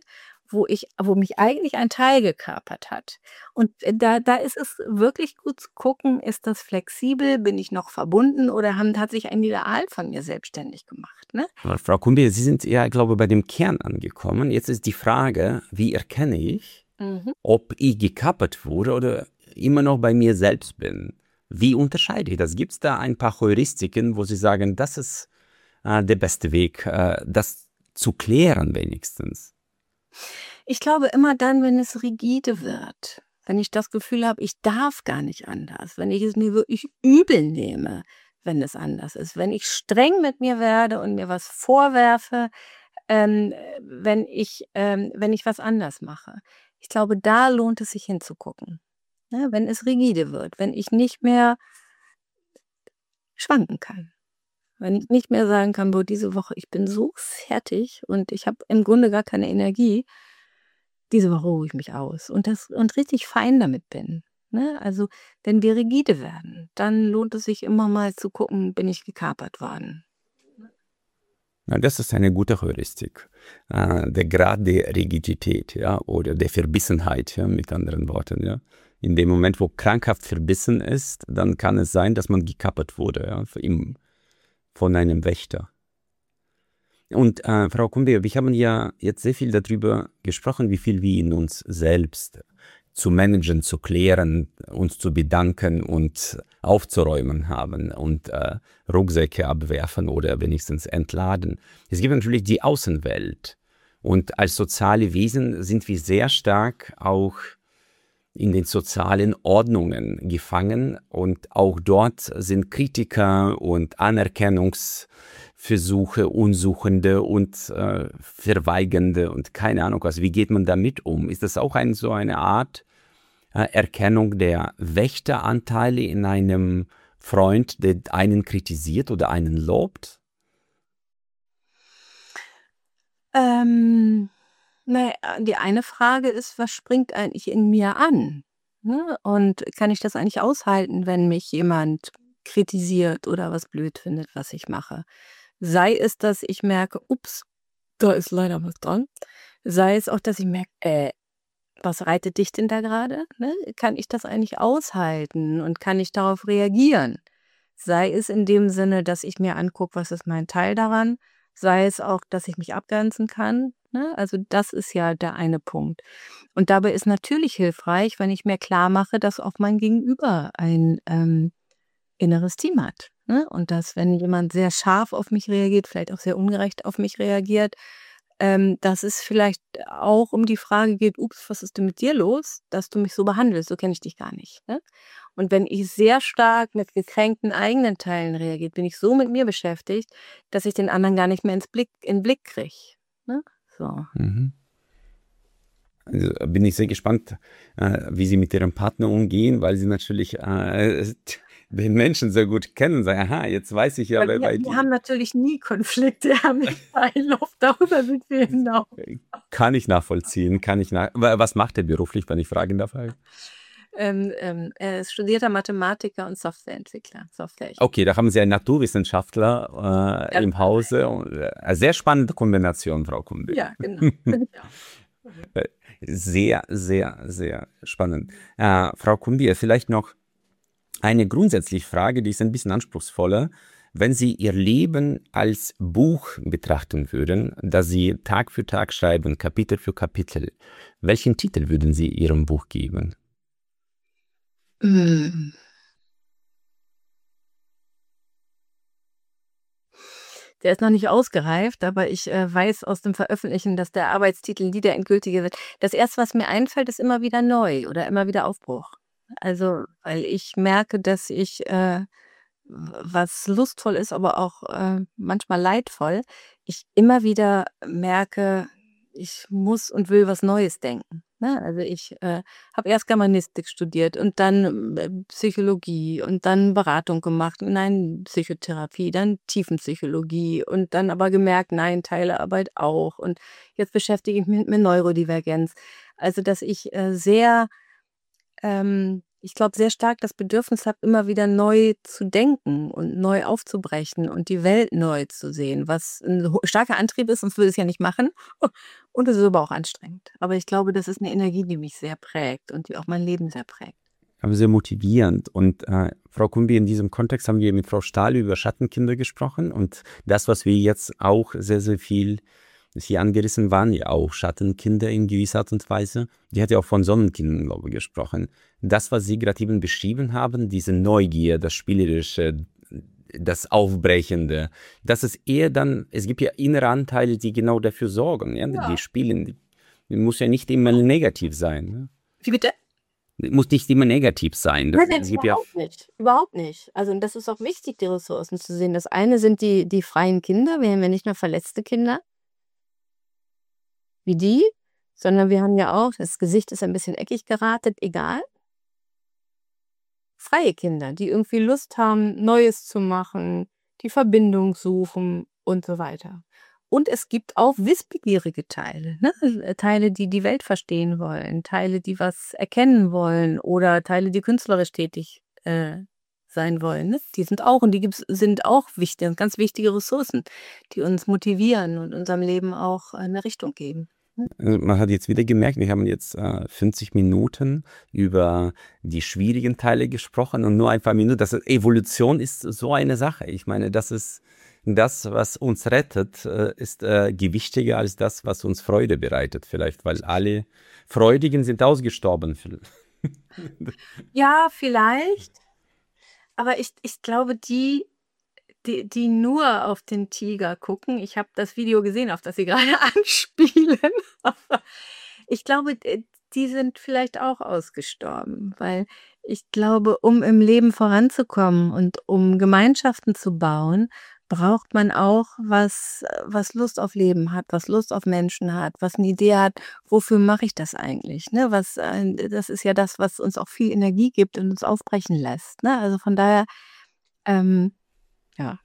wo ich, wo mich eigentlich ein Teil gekapert hat. Und da, da ist es wirklich gut zu gucken, ist das flexibel, bin ich noch verbunden oder haben, hat sich ein Ideal von mir selbstständig gemacht, ne? Aber Frau Kumbir, Sie sind ja, glaube ich, bei dem Kern angekommen. Jetzt ist die Frage, wie erkenne ich, Mhm. ob ich gekapert wurde oder immer noch bei mir selbst bin? Wie unterscheide ich das? Gibt es da ein paar Heuristiken, wo Sie sagen, das ist äh, der beste Weg, äh, das zu klären wenigstens? Ich glaube immer dann, wenn es rigide wird, wenn ich das Gefühl habe, ich darf gar nicht anders, wenn ich es mir wirklich übel nehme, wenn es anders ist, wenn ich streng mit mir werde und mir was vorwerfe, ähm, wenn ich, ähm, wenn ich was anders mache. Ich glaube, da lohnt es sich hinzugucken. Ne? Wenn es rigide wird, wenn ich nicht mehr schwanken kann. Wenn ich nicht mehr sagen kann, boah, diese Woche, ich bin so fertig und ich habe im Grunde gar keine Energie, diese Woche ruhe ich mich aus und das und richtig fein damit bin. Ne? Also, wenn wir rigide werden, dann lohnt es sich immer mal zu gucken, bin ich gekapert worden. Ja, das ist eine gute Heuristik. Äh, der Grad der Rigidität, ja, oder der Verbissenheit, ja, mit anderen Worten, ja. In dem Moment, wo krankhaft verbissen ist, dann kann es sein, dass man gekappert wurde, ja, im, von einem Wächter. Und äh, Frau Kumbir, wir haben ja jetzt sehr viel darüber gesprochen, wie viel wir in uns selbst zu managen, zu klären, uns zu bedanken und aufzuräumen haben und äh, Rucksäcke abwerfen oder wenigstens entladen. Es gibt natürlich die Außenwelt. Und als soziale Wesen sind wir sehr stark auch in den sozialen Ordnungen gefangen und auch dort sind Kritiker und Anerkennungsversuche, Unsuchende und äh, Verweigernde und keine Ahnung was. Wie geht man damit um? Ist das auch ein, so eine Art äh, Erkennung der Wächteranteile in einem Freund, der einen kritisiert oder einen lobt? Ähm, na ja, die eine Frage ist, was springt eigentlich in mir an? Ne? Und kann ich das eigentlich aushalten, wenn mich jemand kritisiert oder was blöd findet, was ich mache? Sei es, dass ich merke, ups, da ist leider was dran. Sei es auch, dass ich merke, äh, was reitet dich denn da gerade? Ne? Kann ich das eigentlich aushalten und kann ich darauf reagieren? Sei es in dem Sinne, dass ich mir angucke, was ist mein Teil daran, sei es auch, dass ich mich abgrenzen kann, ne? Also, das ist ja der eine Punkt. Und dabei ist natürlich hilfreich, wenn ich mir klarmache, dass auch mein Gegenüber ein, ähm, inneres Team hat, ne? Und dass, wenn jemand sehr scharf auf mich reagiert, vielleicht auch sehr ungerecht auf mich reagiert, ähm, dass es vielleicht auch um die Frage geht: „Ups, was ist denn mit dir los, dass du mich so behandelst? So kenne ich dich gar nicht“, ne? Und wenn ich sehr stark mit gekränkten eigenen Teilen reagiert, bin ich so mit mir beschäftigt, dass ich den anderen gar nicht mehr ins Blick in 'n Blick kriege, ne? So. Mhm. Also bin ich sehr gespannt, äh, wie Sie mit Ihrem Partner umgehen, weil Sie natürlich äh, den Menschen sehr gut kennen. Sagen, aha, jetzt weiß ich ja, Weil wer wir bei wir dir. haben natürlich nie Konflikte, wir haben nicht Freilauf, darüber sind wir hinaus. Kann ich nachvollziehen, kann ich nach. Wa- Was macht er beruflich, wenn ich fragen darf? Ähm, ähm, er ist studierter Mathematiker und Softwareentwickler, Software. Okay, da haben Sie einen Naturwissenschaftler äh, Ja, im Hause. Und, äh, eine sehr spannende Kombination, Frau Kumbi. ja, genau. Ja. Sehr, sehr, sehr spannend. Äh, Frau Kumbi, vielleicht noch eine grundsätzliche Frage, die ist ein bisschen anspruchsvoller. Wenn Sie Ihr Leben als Buch betrachten würden, das Sie Tag für Tag schreiben, Kapitel für Kapitel, welchen Titel würden Sie Ihrem Buch geben? Hm. Der ist noch nicht ausgereift, aber ich, äh, weiß aus dem Veröffentlichen, dass der Arbeitstitel nie der endgültige wird. Das erste, was mir einfällt, ist immer wieder neu oder immer wieder Aufbruch. Also, weil ich merke, dass ich, äh, w was lustvoll ist, aber auch, äh, manchmal leidvoll, ich immer wieder merke, ich muss und will was Neues denken, ne? Also, ich, äh, habe erst Germanistik studiert und dann, äh, Psychologie und dann Beratung gemacht, nein, Psychotherapie, dann Tiefenpsychologie und dann aber gemerkt, nein, Teilearbeit auch. Und jetzt beschäftige ich mich mit Neurodivergenz. Also, dass ich, äh, sehr, ähm, ich glaube, sehr stark das Bedürfnis habe, immer wieder neu zu denken und neu aufzubrechen und die Welt neu zu sehen, was ein ho- starker Antrieb ist, sonst würde ich es ja nicht machen. Und es ist aber auch anstrengend. Aber ich glaube, das ist eine Energie, die mich sehr prägt und die auch mein Leben sehr prägt. Aber sehr motivierend. Und äh, Frau Kumbi, in diesem Kontext haben wir mit Frau Stahl über Schattenkinder gesprochen und das, was wir jetzt auch sehr, sehr viel hier angerissen waren, ja auch Schattenkinder in gewisser Art und Weise. Die hat ja auch von Sonnenkindern, glaube ich, gesprochen. Das, was Sie gerade eben beschrieben haben, diese Neugier, das Spielerische, das Aufbrechende, das ist eher dann, es gibt ja innere Anteile, die genau dafür sorgen, ja? Ja. Die spielen, die muss ja nicht immer negativ sein. Ne? Wie bitte? Muss nicht immer negativ sein. Das, Nein, nein, es gibt ja, überhaupt nicht. Überhaupt nicht. Also und das ist auch wichtig, die Ressourcen zu sehen. Das eine sind die, die freien Kinder. Wir haben ja nicht nur verletzte Kinder wie die, sondern wir haben ja auch, das Gesicht ist ein bisschen eckig geratet, egal. Freie Kinder, die irgendwie Lust haben, Neues zu machen, die Verbindung suchen und so weiter. Und es gibt auch wissbegierige Teile, ne? Äh, Teile, die die Welt verstehen wollen, Teile, die was erkennen wollen oder Teile, die künstlerisch tätig äh, sein wollen. Ne? Die sind auch und die gibt's, sind auch wichtig, ganz wichtige Ressourcen, die uns motivieren und unserem Leben auch eine Richtung geben. also man hat jetzt wieder gemerkt, wir haben jetzt äh, fünfzig Minuten über die schwierigen Teile gesprochen und nur ein paar Minuten, das ist, Evolution ist so eine Sache. Ich meine, das ist das, was uns rettet, äh, ist äh, gewichtiger als das, was uns Freude bereitet vielleicht, weil alle Freudigen sind ausgestorben. Ja, vielleicht. Aber ich, ich glaube, die, die, die nur auf den Tiger gucken, ich habe das Video gesehen, auf das Sie gerade anspielen. Ich glaube, d- die sind vielleicht auch ausgestorben, weil ich glaube, um im Leben voranzukommen und um Gemeinschaften zu bauen, braucht man auch was, äh, was Lust auf Leben hat, was Lust auf Menschen hat, was eine Idee hat, wofür mache ich das eigentlich? Ne? Was, äh, das ist ja das, was uns auch viel Energie gibt und uns aufbrechen lässt. Ne? Also von daher, ähm, ja.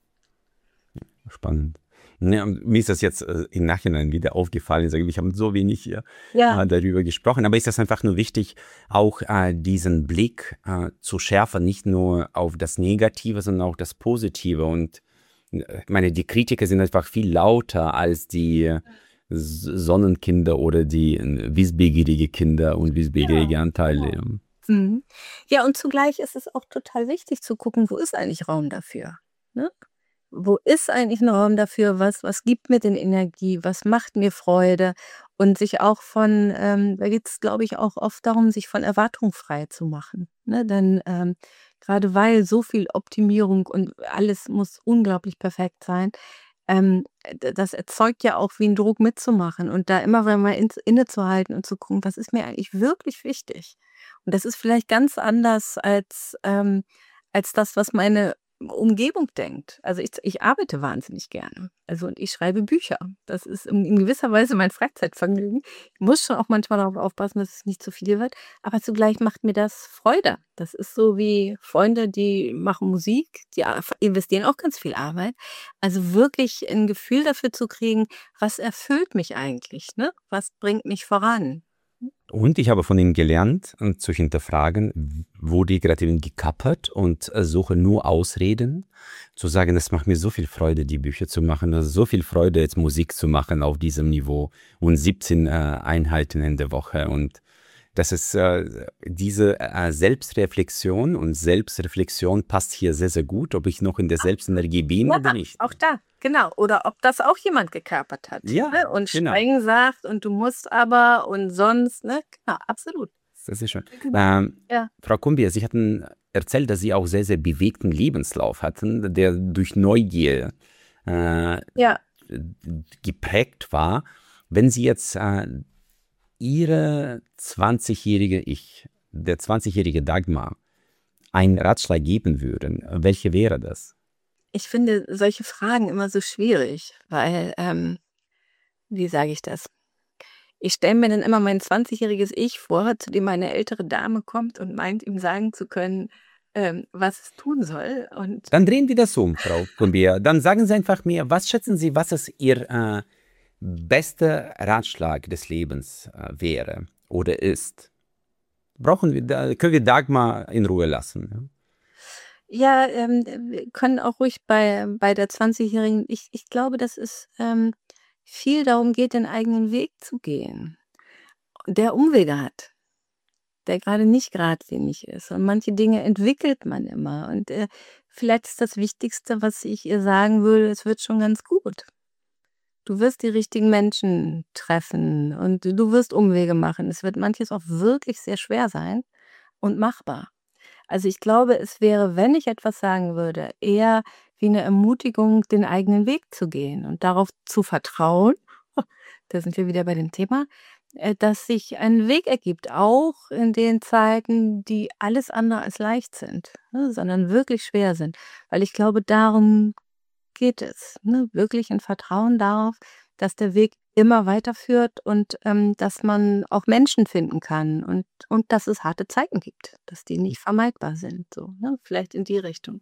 Spannend. Ja, mir ist das jetzt äh, im Nachhinein wieder aufgefallen. Ich sage, wir haben so wenig hier Ja, äh, darüber gesprochen. Aber ist das einfach nur wichtig, auch äh, diesen Blick äh, zu schärfen, nicht nur auf das Negative, sondern auch das Positive. Und äh, ich meine, die Kritiker sind einfach viel lauter als die äh, S- Sonnenkinder oder die äh, wissbegierige Kinder und wissbegierige ja, Anteile. genau. Mhm. Ja, und zugleich ist es auch total wichtig zu gucken, wo ist eigentlich Raum dafür? Ne? Wo ist eigentlich ein Raum dafür? Was, was gibt mir denn Energie? Was macht mir Freude? Und sich auch von, ähm, da geht es, glaube ich, auch oft darum, sich von Erwartungen frei zu machen. Ne? Denn ähm, gerade weil so viel Optimierung und alles muss unglaublich perfekt sein, ähm, d- das erzeugt ja auch wie einen Druck mitzumachen und da immer wieder mal in, innezuhalten und zu gucken, was ist mir eigentlich wirklich wichtig? Und das ist vielleicht ganz anders als, ähm, als das, was meine Umgebung denkt. Also ich, ich arbeite wahnsinnig gerne. Also und ich schreibe Bücher. Das ist in, in gewisser Weise mein Freizeitvergnügen. Ich muss schon auch manchmal darauf aufpassen, dass es nicht zu viel wird. Aber zugleich macht mir das Freude. Das ist so wie Freunde, die machen Musik, die a- investieren auch ganz viel Arbeit. Also wirklich ein Gefühl dafür zu kriegen, was erfüllt mich eigentlich, ne? Was bringt mich voran? Und ich habe von ihnen gelernt, äh, zu hinterfragen, wo die gerade eben gekappert und äh, suche nur Ausreden, zu sagen, es macht mir so viel Freude, die Bücher zu machen, es ist so viel Freude, jetzt Musik zu machen auf diesem Niveau und siebzehn äh, Einheiten in der Woche. Und das ist äh, diese äh, Selbstreflexion und Selbstreflexion passt hier sehr, sehr gut, ob ich noch in der Selbstenergie bin Ja, oder nicht. auch da, genau. Oder ob das auch jemand gekapert hat, Ja, ne? Und genau. streng sagt und du musst aber und sonst, ne? Genau, absolut. Das ist schön. Genau. Ähm, Ja. Frau Kumbia, Sie hatten erzählt, dass Sie auch sehr, sehr bewegten Lebenslauf hatten, der durch Neugier äh, Ja. geprägt war. Wenn Sie jetzt äh, Ihre zwanzigjährige Ich, der zwanzigjährige Dagmar, einen Ratschlag geben würden, welche wäre das? Ich finde solche Fragen immer so schwierig, weil, ähm, wie sage ich das? Ich stelle mir dann immer mein zwanzigjähriges Ich vor, zu dem eine ältere Dame kommt und meint, ihm sagen zu können, ähm, was es tun soll. Und Dann drehen wir das um, Frau Kumbia. Dann sagen Sie einfach mir, was schätzen Sie, was ist Ihr äh, bester Ratschlag des Lebens äh, wäre oder ist? brauchen wir, da können wir Dagmar in Ruhe lassen. Ja, ja ähm, wir können auch ruhig bei, bei der zwanzigjährigen, ich, ich glaube, dass es ähm, viel darum geht, den eigenen Weg zu gehen, der Umwege hat, der gerade nicht geradlinig ist. Und manche Dinge entwickelt man immer. Und äh, vielleicht ist das Wichtigste, was ich ihr sagen würde, es wird schon ganz gut. Du wirst die richtigen Menschen treffen und du wirst Umwege machen. Es wird manches auch wirklich sehr schwer sein und machbar. Also ich glaube, es wäre, wenn ich etwas sagen würde, eher wie eine Ermutigung, den eigenen Weg zu gehen und darauf zu vertrauen, da sind wir wieder bei dem Thema, äh, dass sich ein Weg ergibt, auch in den Zeiten, die alles andere als leicht sind, ne, sondern wirklich schwer sind. Weil ich glaube, darum geht es, ne? Wirklich ein Vertrauen darauf, dass der Weg immer weiterführt und ähm, dass man auch Menschen finden kann und, und dass es harte Zeiten gibt, dass die nicht vermeidbar sind. So, ne? Vielleicht in die Richtung.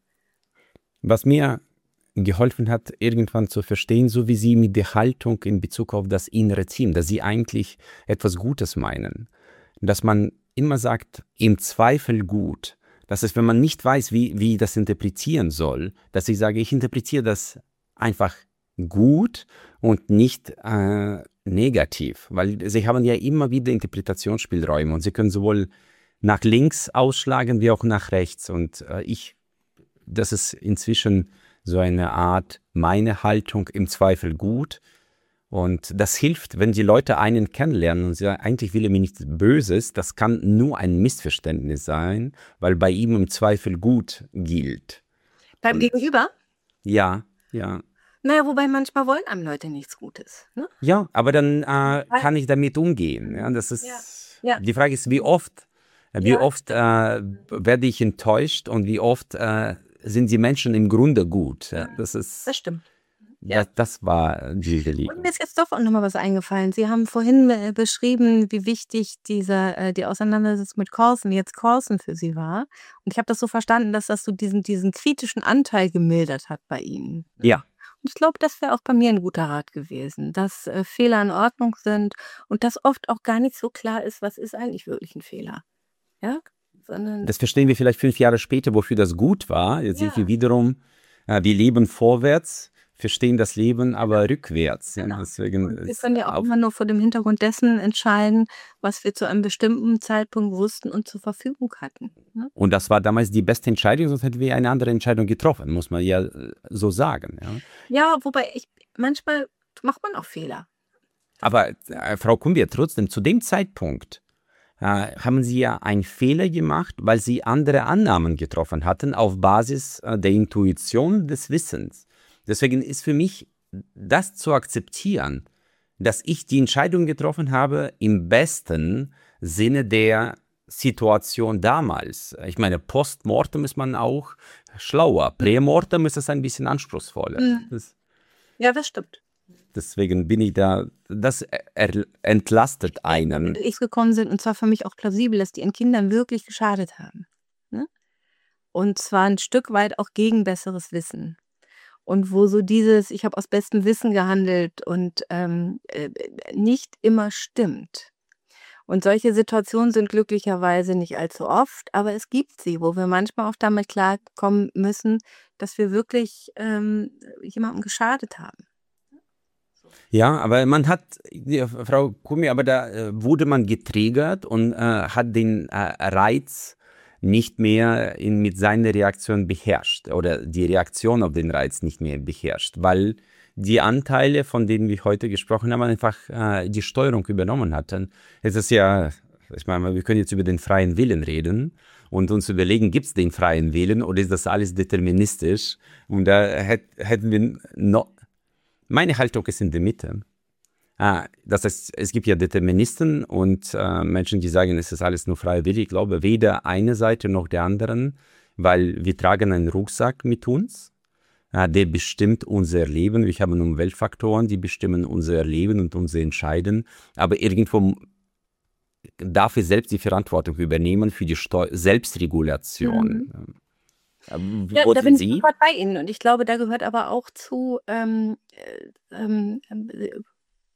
Was mir geholfen hat, irgendwann zu verstehen, so wie Sie mit der Haltung in Bezug auf das innere Team, dass Sie eigentlich etwas Gutes meinen, dass man immer sagt, im Zweifel gut. Das ist, wenn man nicht weiß, wie, wie das interpretieren soll, dass ich sage, ich interpretiere das einfach gut und nicht äh, negativ, weil Sie haben ja immer wieder Interpretationsspielräume und Sie können sowohl nach links ausschlagen wie auch nach rechts und äh, ich, das ist inzwischen so eine Art, meine Haltung im Zweifel gut. Und das hilft, wenn die Leute einen kennenlernen und sagen, eigentlich will er mir nichts Böses, das kann nur ein Missverständnis sein, weil bei ihm im Zweifel gut gilt. Beim Und Gegenüber? Ja, ja. Naja, wobei manchmal wollen einem Leute nichts Gutes. Ne? Ja, aber dann äh, kann ich damit umgehen. Ja, das ist, ja. Ja. Die Frage ist, wie oft, wie Ja. oft äh, werde ich enttäuscht und wie oft äh, sind die Menschen im Grunde gut. Ja, das ist, Das stimmt. Ja. Das, das war die Liebe. Und mir ist jetzt doch auch noch mal was eingefallen. Sie haben vorhin äh, beschrieben, wie wichtig dieser, äh, die Auseinandersetzung mit Corson, jetzt Corson für Sie war. Und ich habe das so verstanden, dass das so diesen, diesen kritischen Anteil gemildert hat bei Ihnen. Ja. Und ich glaube, das wäre auch bei mir ein guter Rat gewesen, dass äh, Fehler in Ordnung sind und dass oft auch gar nicht so klar ist, was ist eigentlich wirklich ein Fehler. Ja? Sondern Das verstehen wir vielleicht fünf Jahre später, wofür das gut war. Jetzt Ja. sind wir wiederum, äh, wir leben vorwärts, verstehen das Leben aber rückwärts. Ja, Genau. deswegen Und wir ist können ja auch auf- immer nur vor dem Hintergrund dessen entscheiden, was wir zu einem bestimmten Zeitpunkt wussten und zur Verfügung hatten. Ne? Und das war damals die beste Entscheidung, sonst hätten wir eine andere Entscheidung getroffen, muss man ja äh, so sagen. Ja. Ja, wobei ich manchmal macht man auch Fehler. Aber äh, Frau Kumbier, trotzdem, zu dem Zeitpunkt äh, haben Sie ja einen Fehler gemacht, weil Sie andere Annahmen getroffen hatten auf Basis äh, der Intuition des Wissens. Deswegen ist für mich das zu akzeptieren, dass ich die Entscheidung getroffen habe im besten Sinne der Situation damals. Ich meine, postmortem ist man auch schlauer. Prämortem ist es ein bisschen anspruchsvoller. Mhm. Das, Ja, das stimmt. deswegen bin ich da, das er, entlastet einen. Ich gekommen sind, und zwar für mich auch plausibel, dass die ihren Kindern wirklich geschadet haben. Ne? Und zwar ein Stück weit auch gegen besseres Wissen. Und wo so dieses, ich habe aus bestem Wissen gehandelt und ähm, äh, nicht immer stimmt. Und solche Situationen sind glücklicherweise nicht allzu oft, aber es gibt sie, wo wir manchmal auch damit klarkommen müssen, dass wir wirklich ähm, jemandem geschadet haben. Ja, aber man hat, ja, Frau Kumi, aber da äh, wurde man getriggert und äh, hat den äh, Reiz nicht mehr in, mit seiner Reaktion beherrscht oder die Reaktion auf den Reiz nicht mehr beherrscht, weil die Anteile, von denen wir heute gesprochen haben, einfach äh, die Steuerung übernommen hatten. Es ist ja, ich meine, wir können jetzt über den freien Willen reden und uns überlegen, gibt es den freien Willen oder ist das alles deterministisch? Und da hätt, hätten wir noch, meine Haltung ist in der Mitte. Ah, das heißt, es gibt ja Deterministen und äh, Menschen, die sagen, es ist alles nur freiwillig. Ich glaube, weder eine Seite noch der anderen, weil wir tragen einen Rucksack mit uns, äh, der bestimmt unser Leben. Wir haben Umweltfaktoren, die bestimmen unser Leben und unser Entscheiden. Aber irgendwo darf ich selbst die Verantwortung übernehmen für die Steu- Selbstregulation. Mhm. Ähm, Ja, wo da sind bin ich Sie? sofort bei Ihnen. Und ich glaube, da gehört aber auch zu, ähm, äh, ähm, äh,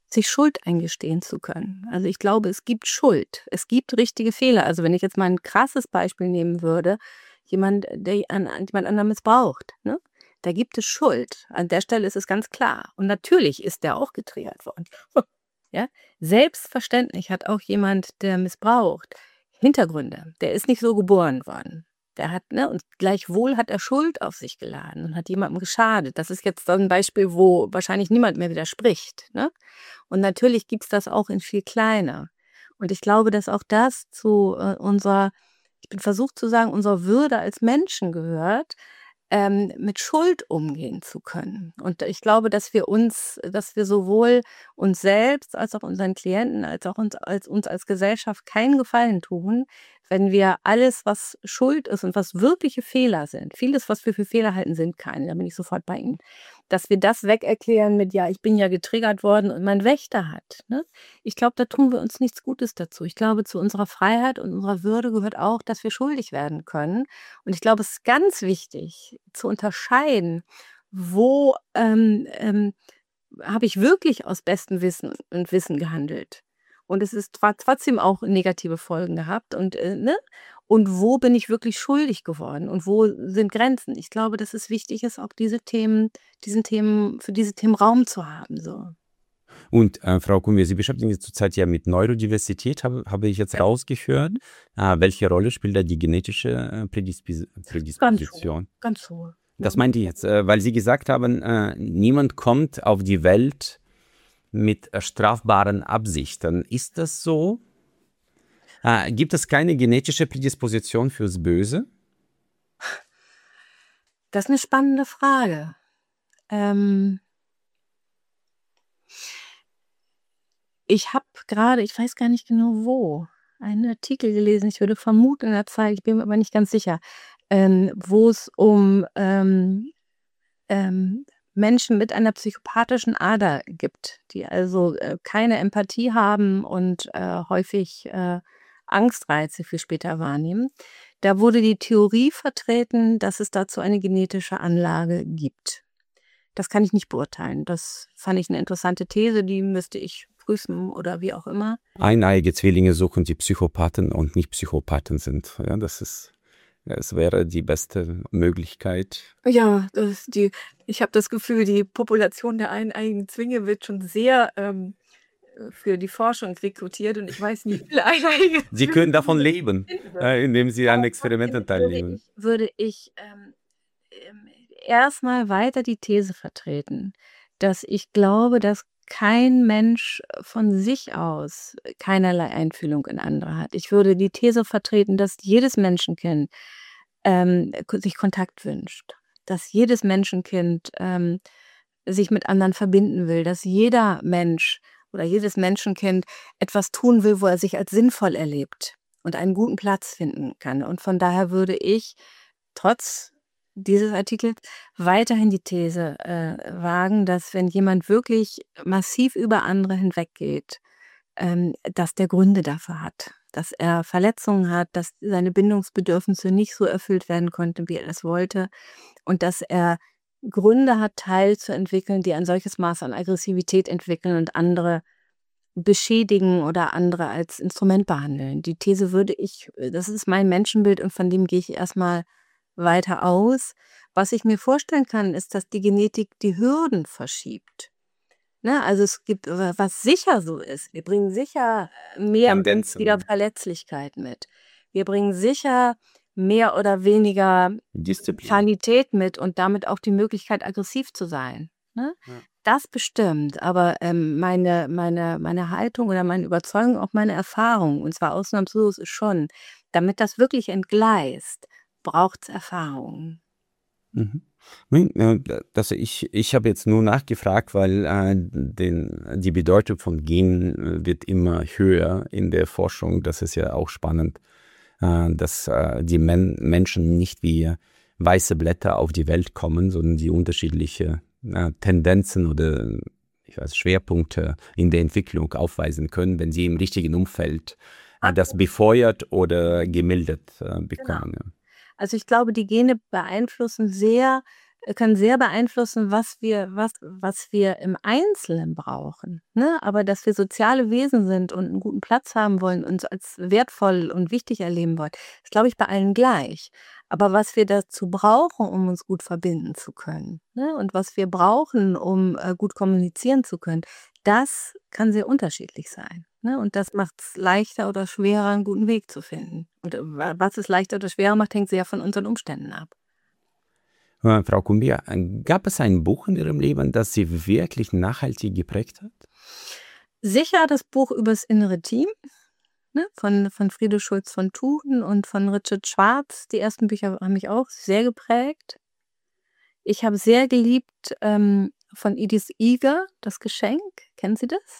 sich Schuld eingestehen zu können. Also ich glaube, es gibt Schuld. Es gibt richtige Fehler. Also wenn ich jetzt mal ein krasses Beispiel nehmen würde, jemand, der an, an jemand anderen missbraucht, ne? Da gibt es Schuld. An der Stelle ist es ganz klar. Und natürlich ist der auch getriggert worden. Ja? Selbstverständlich hat auch jemand, der missbraucht, Hintergründe. Der ist nicht so geboren worden. Der hat, ne, und gleichwohl hat er Schuld auf sich geladen und hat jemandem geschadet. Das ist jetzt so ein Beispiel, wo wahrscheinlich niemand mehr widerspricht. Ne? Und natürlich gibt es das auch in viel kleiner. Und ich glaube, dass auch das zu äh, unserer, ich bin versucht zu sagen, unserer Würde als Menschen gehört, ähm, mit Schuld umgehen zu können. Und ich glaube, dass wir uns, dass wir sowohl uns selbst als auch unseren Klienten, als auch uns als, uns als Gesellschaft keinen Gefallen tun, wenn wir alles, was Schuld ist und was wirkliche Fehler sind, vieles, was wir für Fehler halten, sind keine, da bin ich sofort bei Ihnen, dass wir das wegerklären mit, ja, ich bin ja getriggert worden und mein Wächter hat. Ne? Ich glaube, da tun wir uns nichts Gutes dazu. Ich glaube, zu unserer Freiheit und unserer Würde gehört auch, dass wir schuldig werden können. Und ich glaube, es ist ganz wichtig zu unterscheiden, wo ähm, ähm, habe ich wirklich aus bestem Wissen und Wissen gehandelt. Und es ist zwar trotzdem auch negative Folgen gehabt und, äh, ne? Und wo bin ich wirklich schuldig geworden und wo sind Grenzen? Ich glaube, dass es wichtig ist, auch diese Themen, diesen Themen, für diese Themen Raum zu haben. So. Und äh, Frau Kumbier, Sie beschäftigen sich zurzeit ja mit Neurodiversität, habe, habe ich jetzt Ja. rausgehört. Äh, welche Rolle spielt da die genetische äh, Prädispis Ganz hoch, Prädisposition? ganz hoch. Das meinte ich jetzt, äh, weil Sie gesagt haben, äh, niemand kommt auf die Welt mit äh, strafbaren Absichten. Ist das so? Äh, gibt es keine genetische Prädisposition fürs Böse? Das ist eine spannende Frage. Ähm, ich habe gerade, ich weiß gar nicht genau wo, einen Artikel gelesen, ich würde vermuten in der Zeit, ich bin mir aber nicht ganz sicher, ähm, wo es um ähm, ähm, Menschen mit einer psychopathischen Ader gibt, die also äh, keine Empathie haben und äh, häufig äh, Angstreize für später wahrnehmen. Da wurde die Theorie vertreten, dass es dazu eine genetische Anlage gibt. Das kann ich nicht beurteilen. Das fand ich eine interessante These, die müsste ich prüfen oder wie auch immer. Eineige Zwillinge suchen, die Psychopathen und nicht Psychopathen sind. Ja, das ist, es wäre die beste Möglichkeit. Ja, das die ich habe das Gefühl, die Population der eineiigen Zwillinge wird schon sehr ähm, für die Forschung rekrutiert und ich weiß nicht, wie viele eineige Sie können davon leben, Zwillinge äh, indem Sie an Aber Experimenten trotzdem würde teilnehmen. ich, würde ich ähm, ähm, erstmal weiter die These vertreten, dass ich glaube, dass kein Mensch von sich aus keinerlei Einfühlung in andere hat. Ich würde die These vertreten, dass jedes Menschenkind ähm, ko- sich Kontakt wünscht, dass jedes Menschenkind ähm, sich mit anderen verbinden will, dass jeder Mensch oder jedes Menschenkind etwas tun will, wo er sich als sinnvoll erlebt und einen guten Platz finden kann. Und von daher würde ich trotz dieses Artikels weiterhin die These äh, wagen, dass wenn jemand wirklich massiv über andere hinweggeht, ähm, dass der Gründe dafür hat, dass er Verletzungen hat, dass seine Bindungsbedürfnisse nicht so erfüllt werden konnten, wie er das wollte und dass er Gründe hat, Teil zu entwickeln, die ein solches Maß an Aggressivität entwickeln und andere beschädigen oder andere als Instrument behandeln. Die These würde ich, das ist mein Menschenbild und von dem gehe ich erstmal weiter aus. Was ich mir vorstellen kann, ist, dass die Genetik die Hürden verschiebt. Ne? Also es gibt, was sicher so ist, wir bringen sicher mehr oder Tendenzen. weniger Verletzlichkeit mit. Wir bringen sicher mehr oder weniger Disziplin. Sanität mit und damit auch die Möglichkeit, aggressiv zu sein. Ne? Ja. Das bestimmt, aber ähm, meine, meine, meine Haltung oder meine Überzeugung, auch meine Erfahrung, und zwar ausnahmslos, ist schon, damit das wirklich entgleist, braucht es Erfahrung. Mhm. Nein, äh, Das, ich ich habe jetzt nur nachgefragt, weil äh, den, die Bedeutung von Genen äh, wird immer höher in der Forschung. Das ist ja auch spannend, äh, dass äh, die Men Menschen nicht wie weiße Blätter auf die Welt kommen, sondern die unterschiedliche äh, Tendenzen oder ich weiß, Schwerpunkte in der Entwicklung aufweisen können, wenn sie im richtigen Umfeld äh, das befeuert oder gemildert äh, bekommen. Ja. Also ich glaube, die Gene beeinflussen sehr kann sehr beeinflussen, was wir, was, was wir im Einzelnen brauchen. Ne? Aber dass wir soziale Wesen sind und einen guten Platz haben wollen, uns als wertvoll und wichtig erleben wollen, ist, glaube ich, bei allen gleich. Aber was wir dazu brauchen, um uns gut verbinden zu können, ne? Und was wir brauchen, um äh, gut kommunizieren zu können, das kann sehr unterschiedlich sein. Ne? Und das macht es leichter oder schwerer, einen guten Weg zu finden. Und äh, was es leichter oder schwerer macht, hängt sehr von unseren Umständen ab. Äh, Frau Cumbia, gab es ein Buch in Ihrem Leben, das Sie wirklich nachhaltig geprägt hat? Sicher das Buch übers innere Team, ne? Von, von Friede Schulz von Thun und von Richard Schwarz. Die ersten Bücher haben mich auch sehr geprägt. Ich habe sehr geliebt ähm, von Edith Eger, Das Geschenk. Kennen Sie das?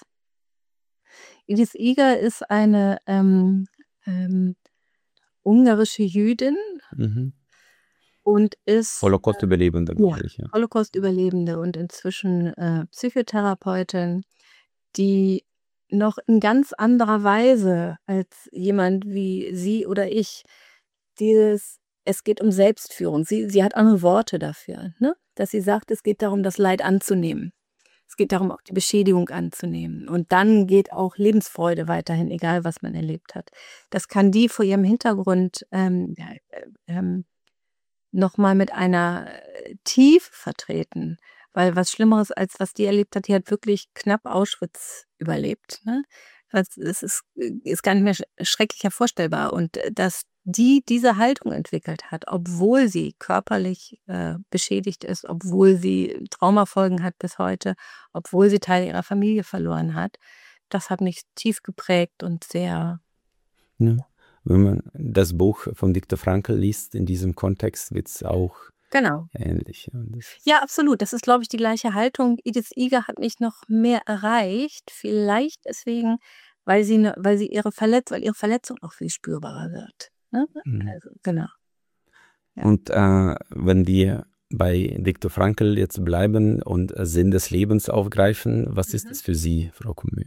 Edith Eger ist eine ähm, ähm, ungarische Jüdin Mhm. und ist Holocaust-Überlebende, ja, glaube ich. Ja. Holocaust-Überlebende und inzwischen äh, Psychotherapeutin, die noch in ganz anderer Weise als jemand wie Sie oder ich dieses, es geht um Selbstführung. Sie, sie hat andere Worte dafür, ne? Dass sie sagt, es geht darum, das Leid anzunehmen. Es geht darum, auch die Beschädigung anzunehmen. Und dann geht auch Lebensfreude weiterhin, egal was man erlebt hat. Das kann die vor ihrem Hintergrund ähm, ja, äh, ähm, nochmal mit einer äh, Tiefe vertreten. Weil was Schlimmeres, als was die erlebt hat, die hat wirklich knapp Auschwitz überlebt. Ne? Das ist, ist, ist gar nicht mehr sch- schrecklicher vorstellbar. Und äh, dass die diese Haltung entwickelt hat, obwohl sie körperlich äh, beschädigt ist, obwohl sie Traumafolgen hat bis heute, obwohl sie Teile ihrer Familie verloren hat, das hat mich tief geprägt und sehr, Ja. Wenn man das Buch von Viktor Frankl liest, in diesem Kontext wird es auch genau. ähnlich. Ja, das, Ja, absolut. Das ist, glaube ich, die gleiche Haltung. Edith Eger hat mich noch mehr erreicht. Vielleicht deswegen, weil sie, ne, weil sie ihre Verletzung, weil ihre Verletzung auch viel spürbarer wird. Ne? mhm. Also, genau. Ja. Und äh, wenn wir bei Viktor Frankl jetzt bleiben und äh, Sinn des Lebens aufgreifen, was ist Mhm. das für Sie, Frau Cumbia?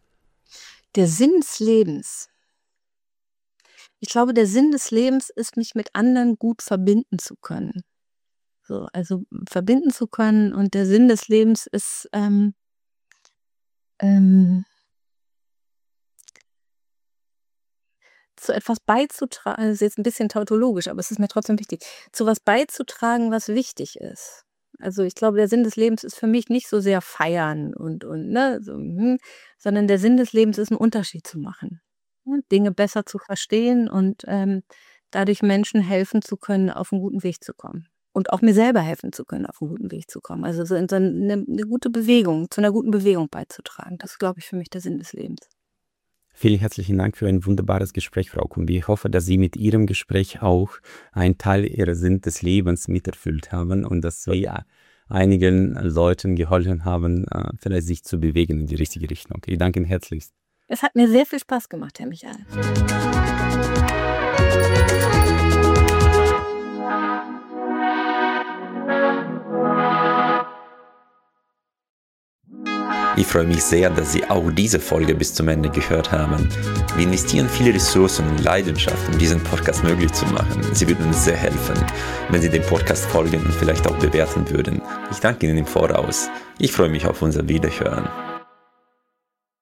Der Sinn des Lebens. Ich glaube, der Sinn des Lebens ist, mich mit anderen gut verbinden zu können. So, also verbinden zu können. Und der Sinn des Lebens ist, ähm, ähm, zu etwas beizutragen, das ist jetzt ein bisschen tautologisch, aber es ist mir trotzdem wichtig, zu was beizutragen, was wichtig ist. Also ich glaube, der Sinn des Lebens ist für mich nicht so sehr feiern und, und ne, so, hm, sondern der Sinn des Lebens ist, einen Unterschied zu machen. Ne? Dinge besser zu verstehen und ähm, dadurch Menschen helfen zu können, auf einen guten Weg zu kommen. Und auch mir selber helfen zu können, auf einen guten Weg zu kommen. Also so in so eine, eine gute Bewegung, zu einer guten Bewegung beizutragen. Das ist, glaube ich, für mich der Sinn des Lebens. Vielen herzlichen Dank für ein wunderbares Gespräch, Frau Cumbia. Ich hoffe, dass Sie mit Ihrem Gespräch auch einen Teil Ihres Sinn des Lebens miterfüllt haben und dass wir einigen Leuten geholfen haben, vielleicht sich zu bewegen in die richtige Richtung. Ich danke Ihnen herzlich. Es hat mir sehr viel Spaß gemacht, Herr Michael. Ich freue mich sehr, dass Sie auch diese Folge bis zum Ende gehört haben. Wir investieren viele Ressourcen und Leidenschaft, um diesen Podcast möglich zu machen. Sie würden uns sehr helfen, wenn Sie dem Podcast folgen und vielleicht auch bewerten würden. Ich danke Ihnen im Voraus. Ich freue mich auf unser Wiederhören.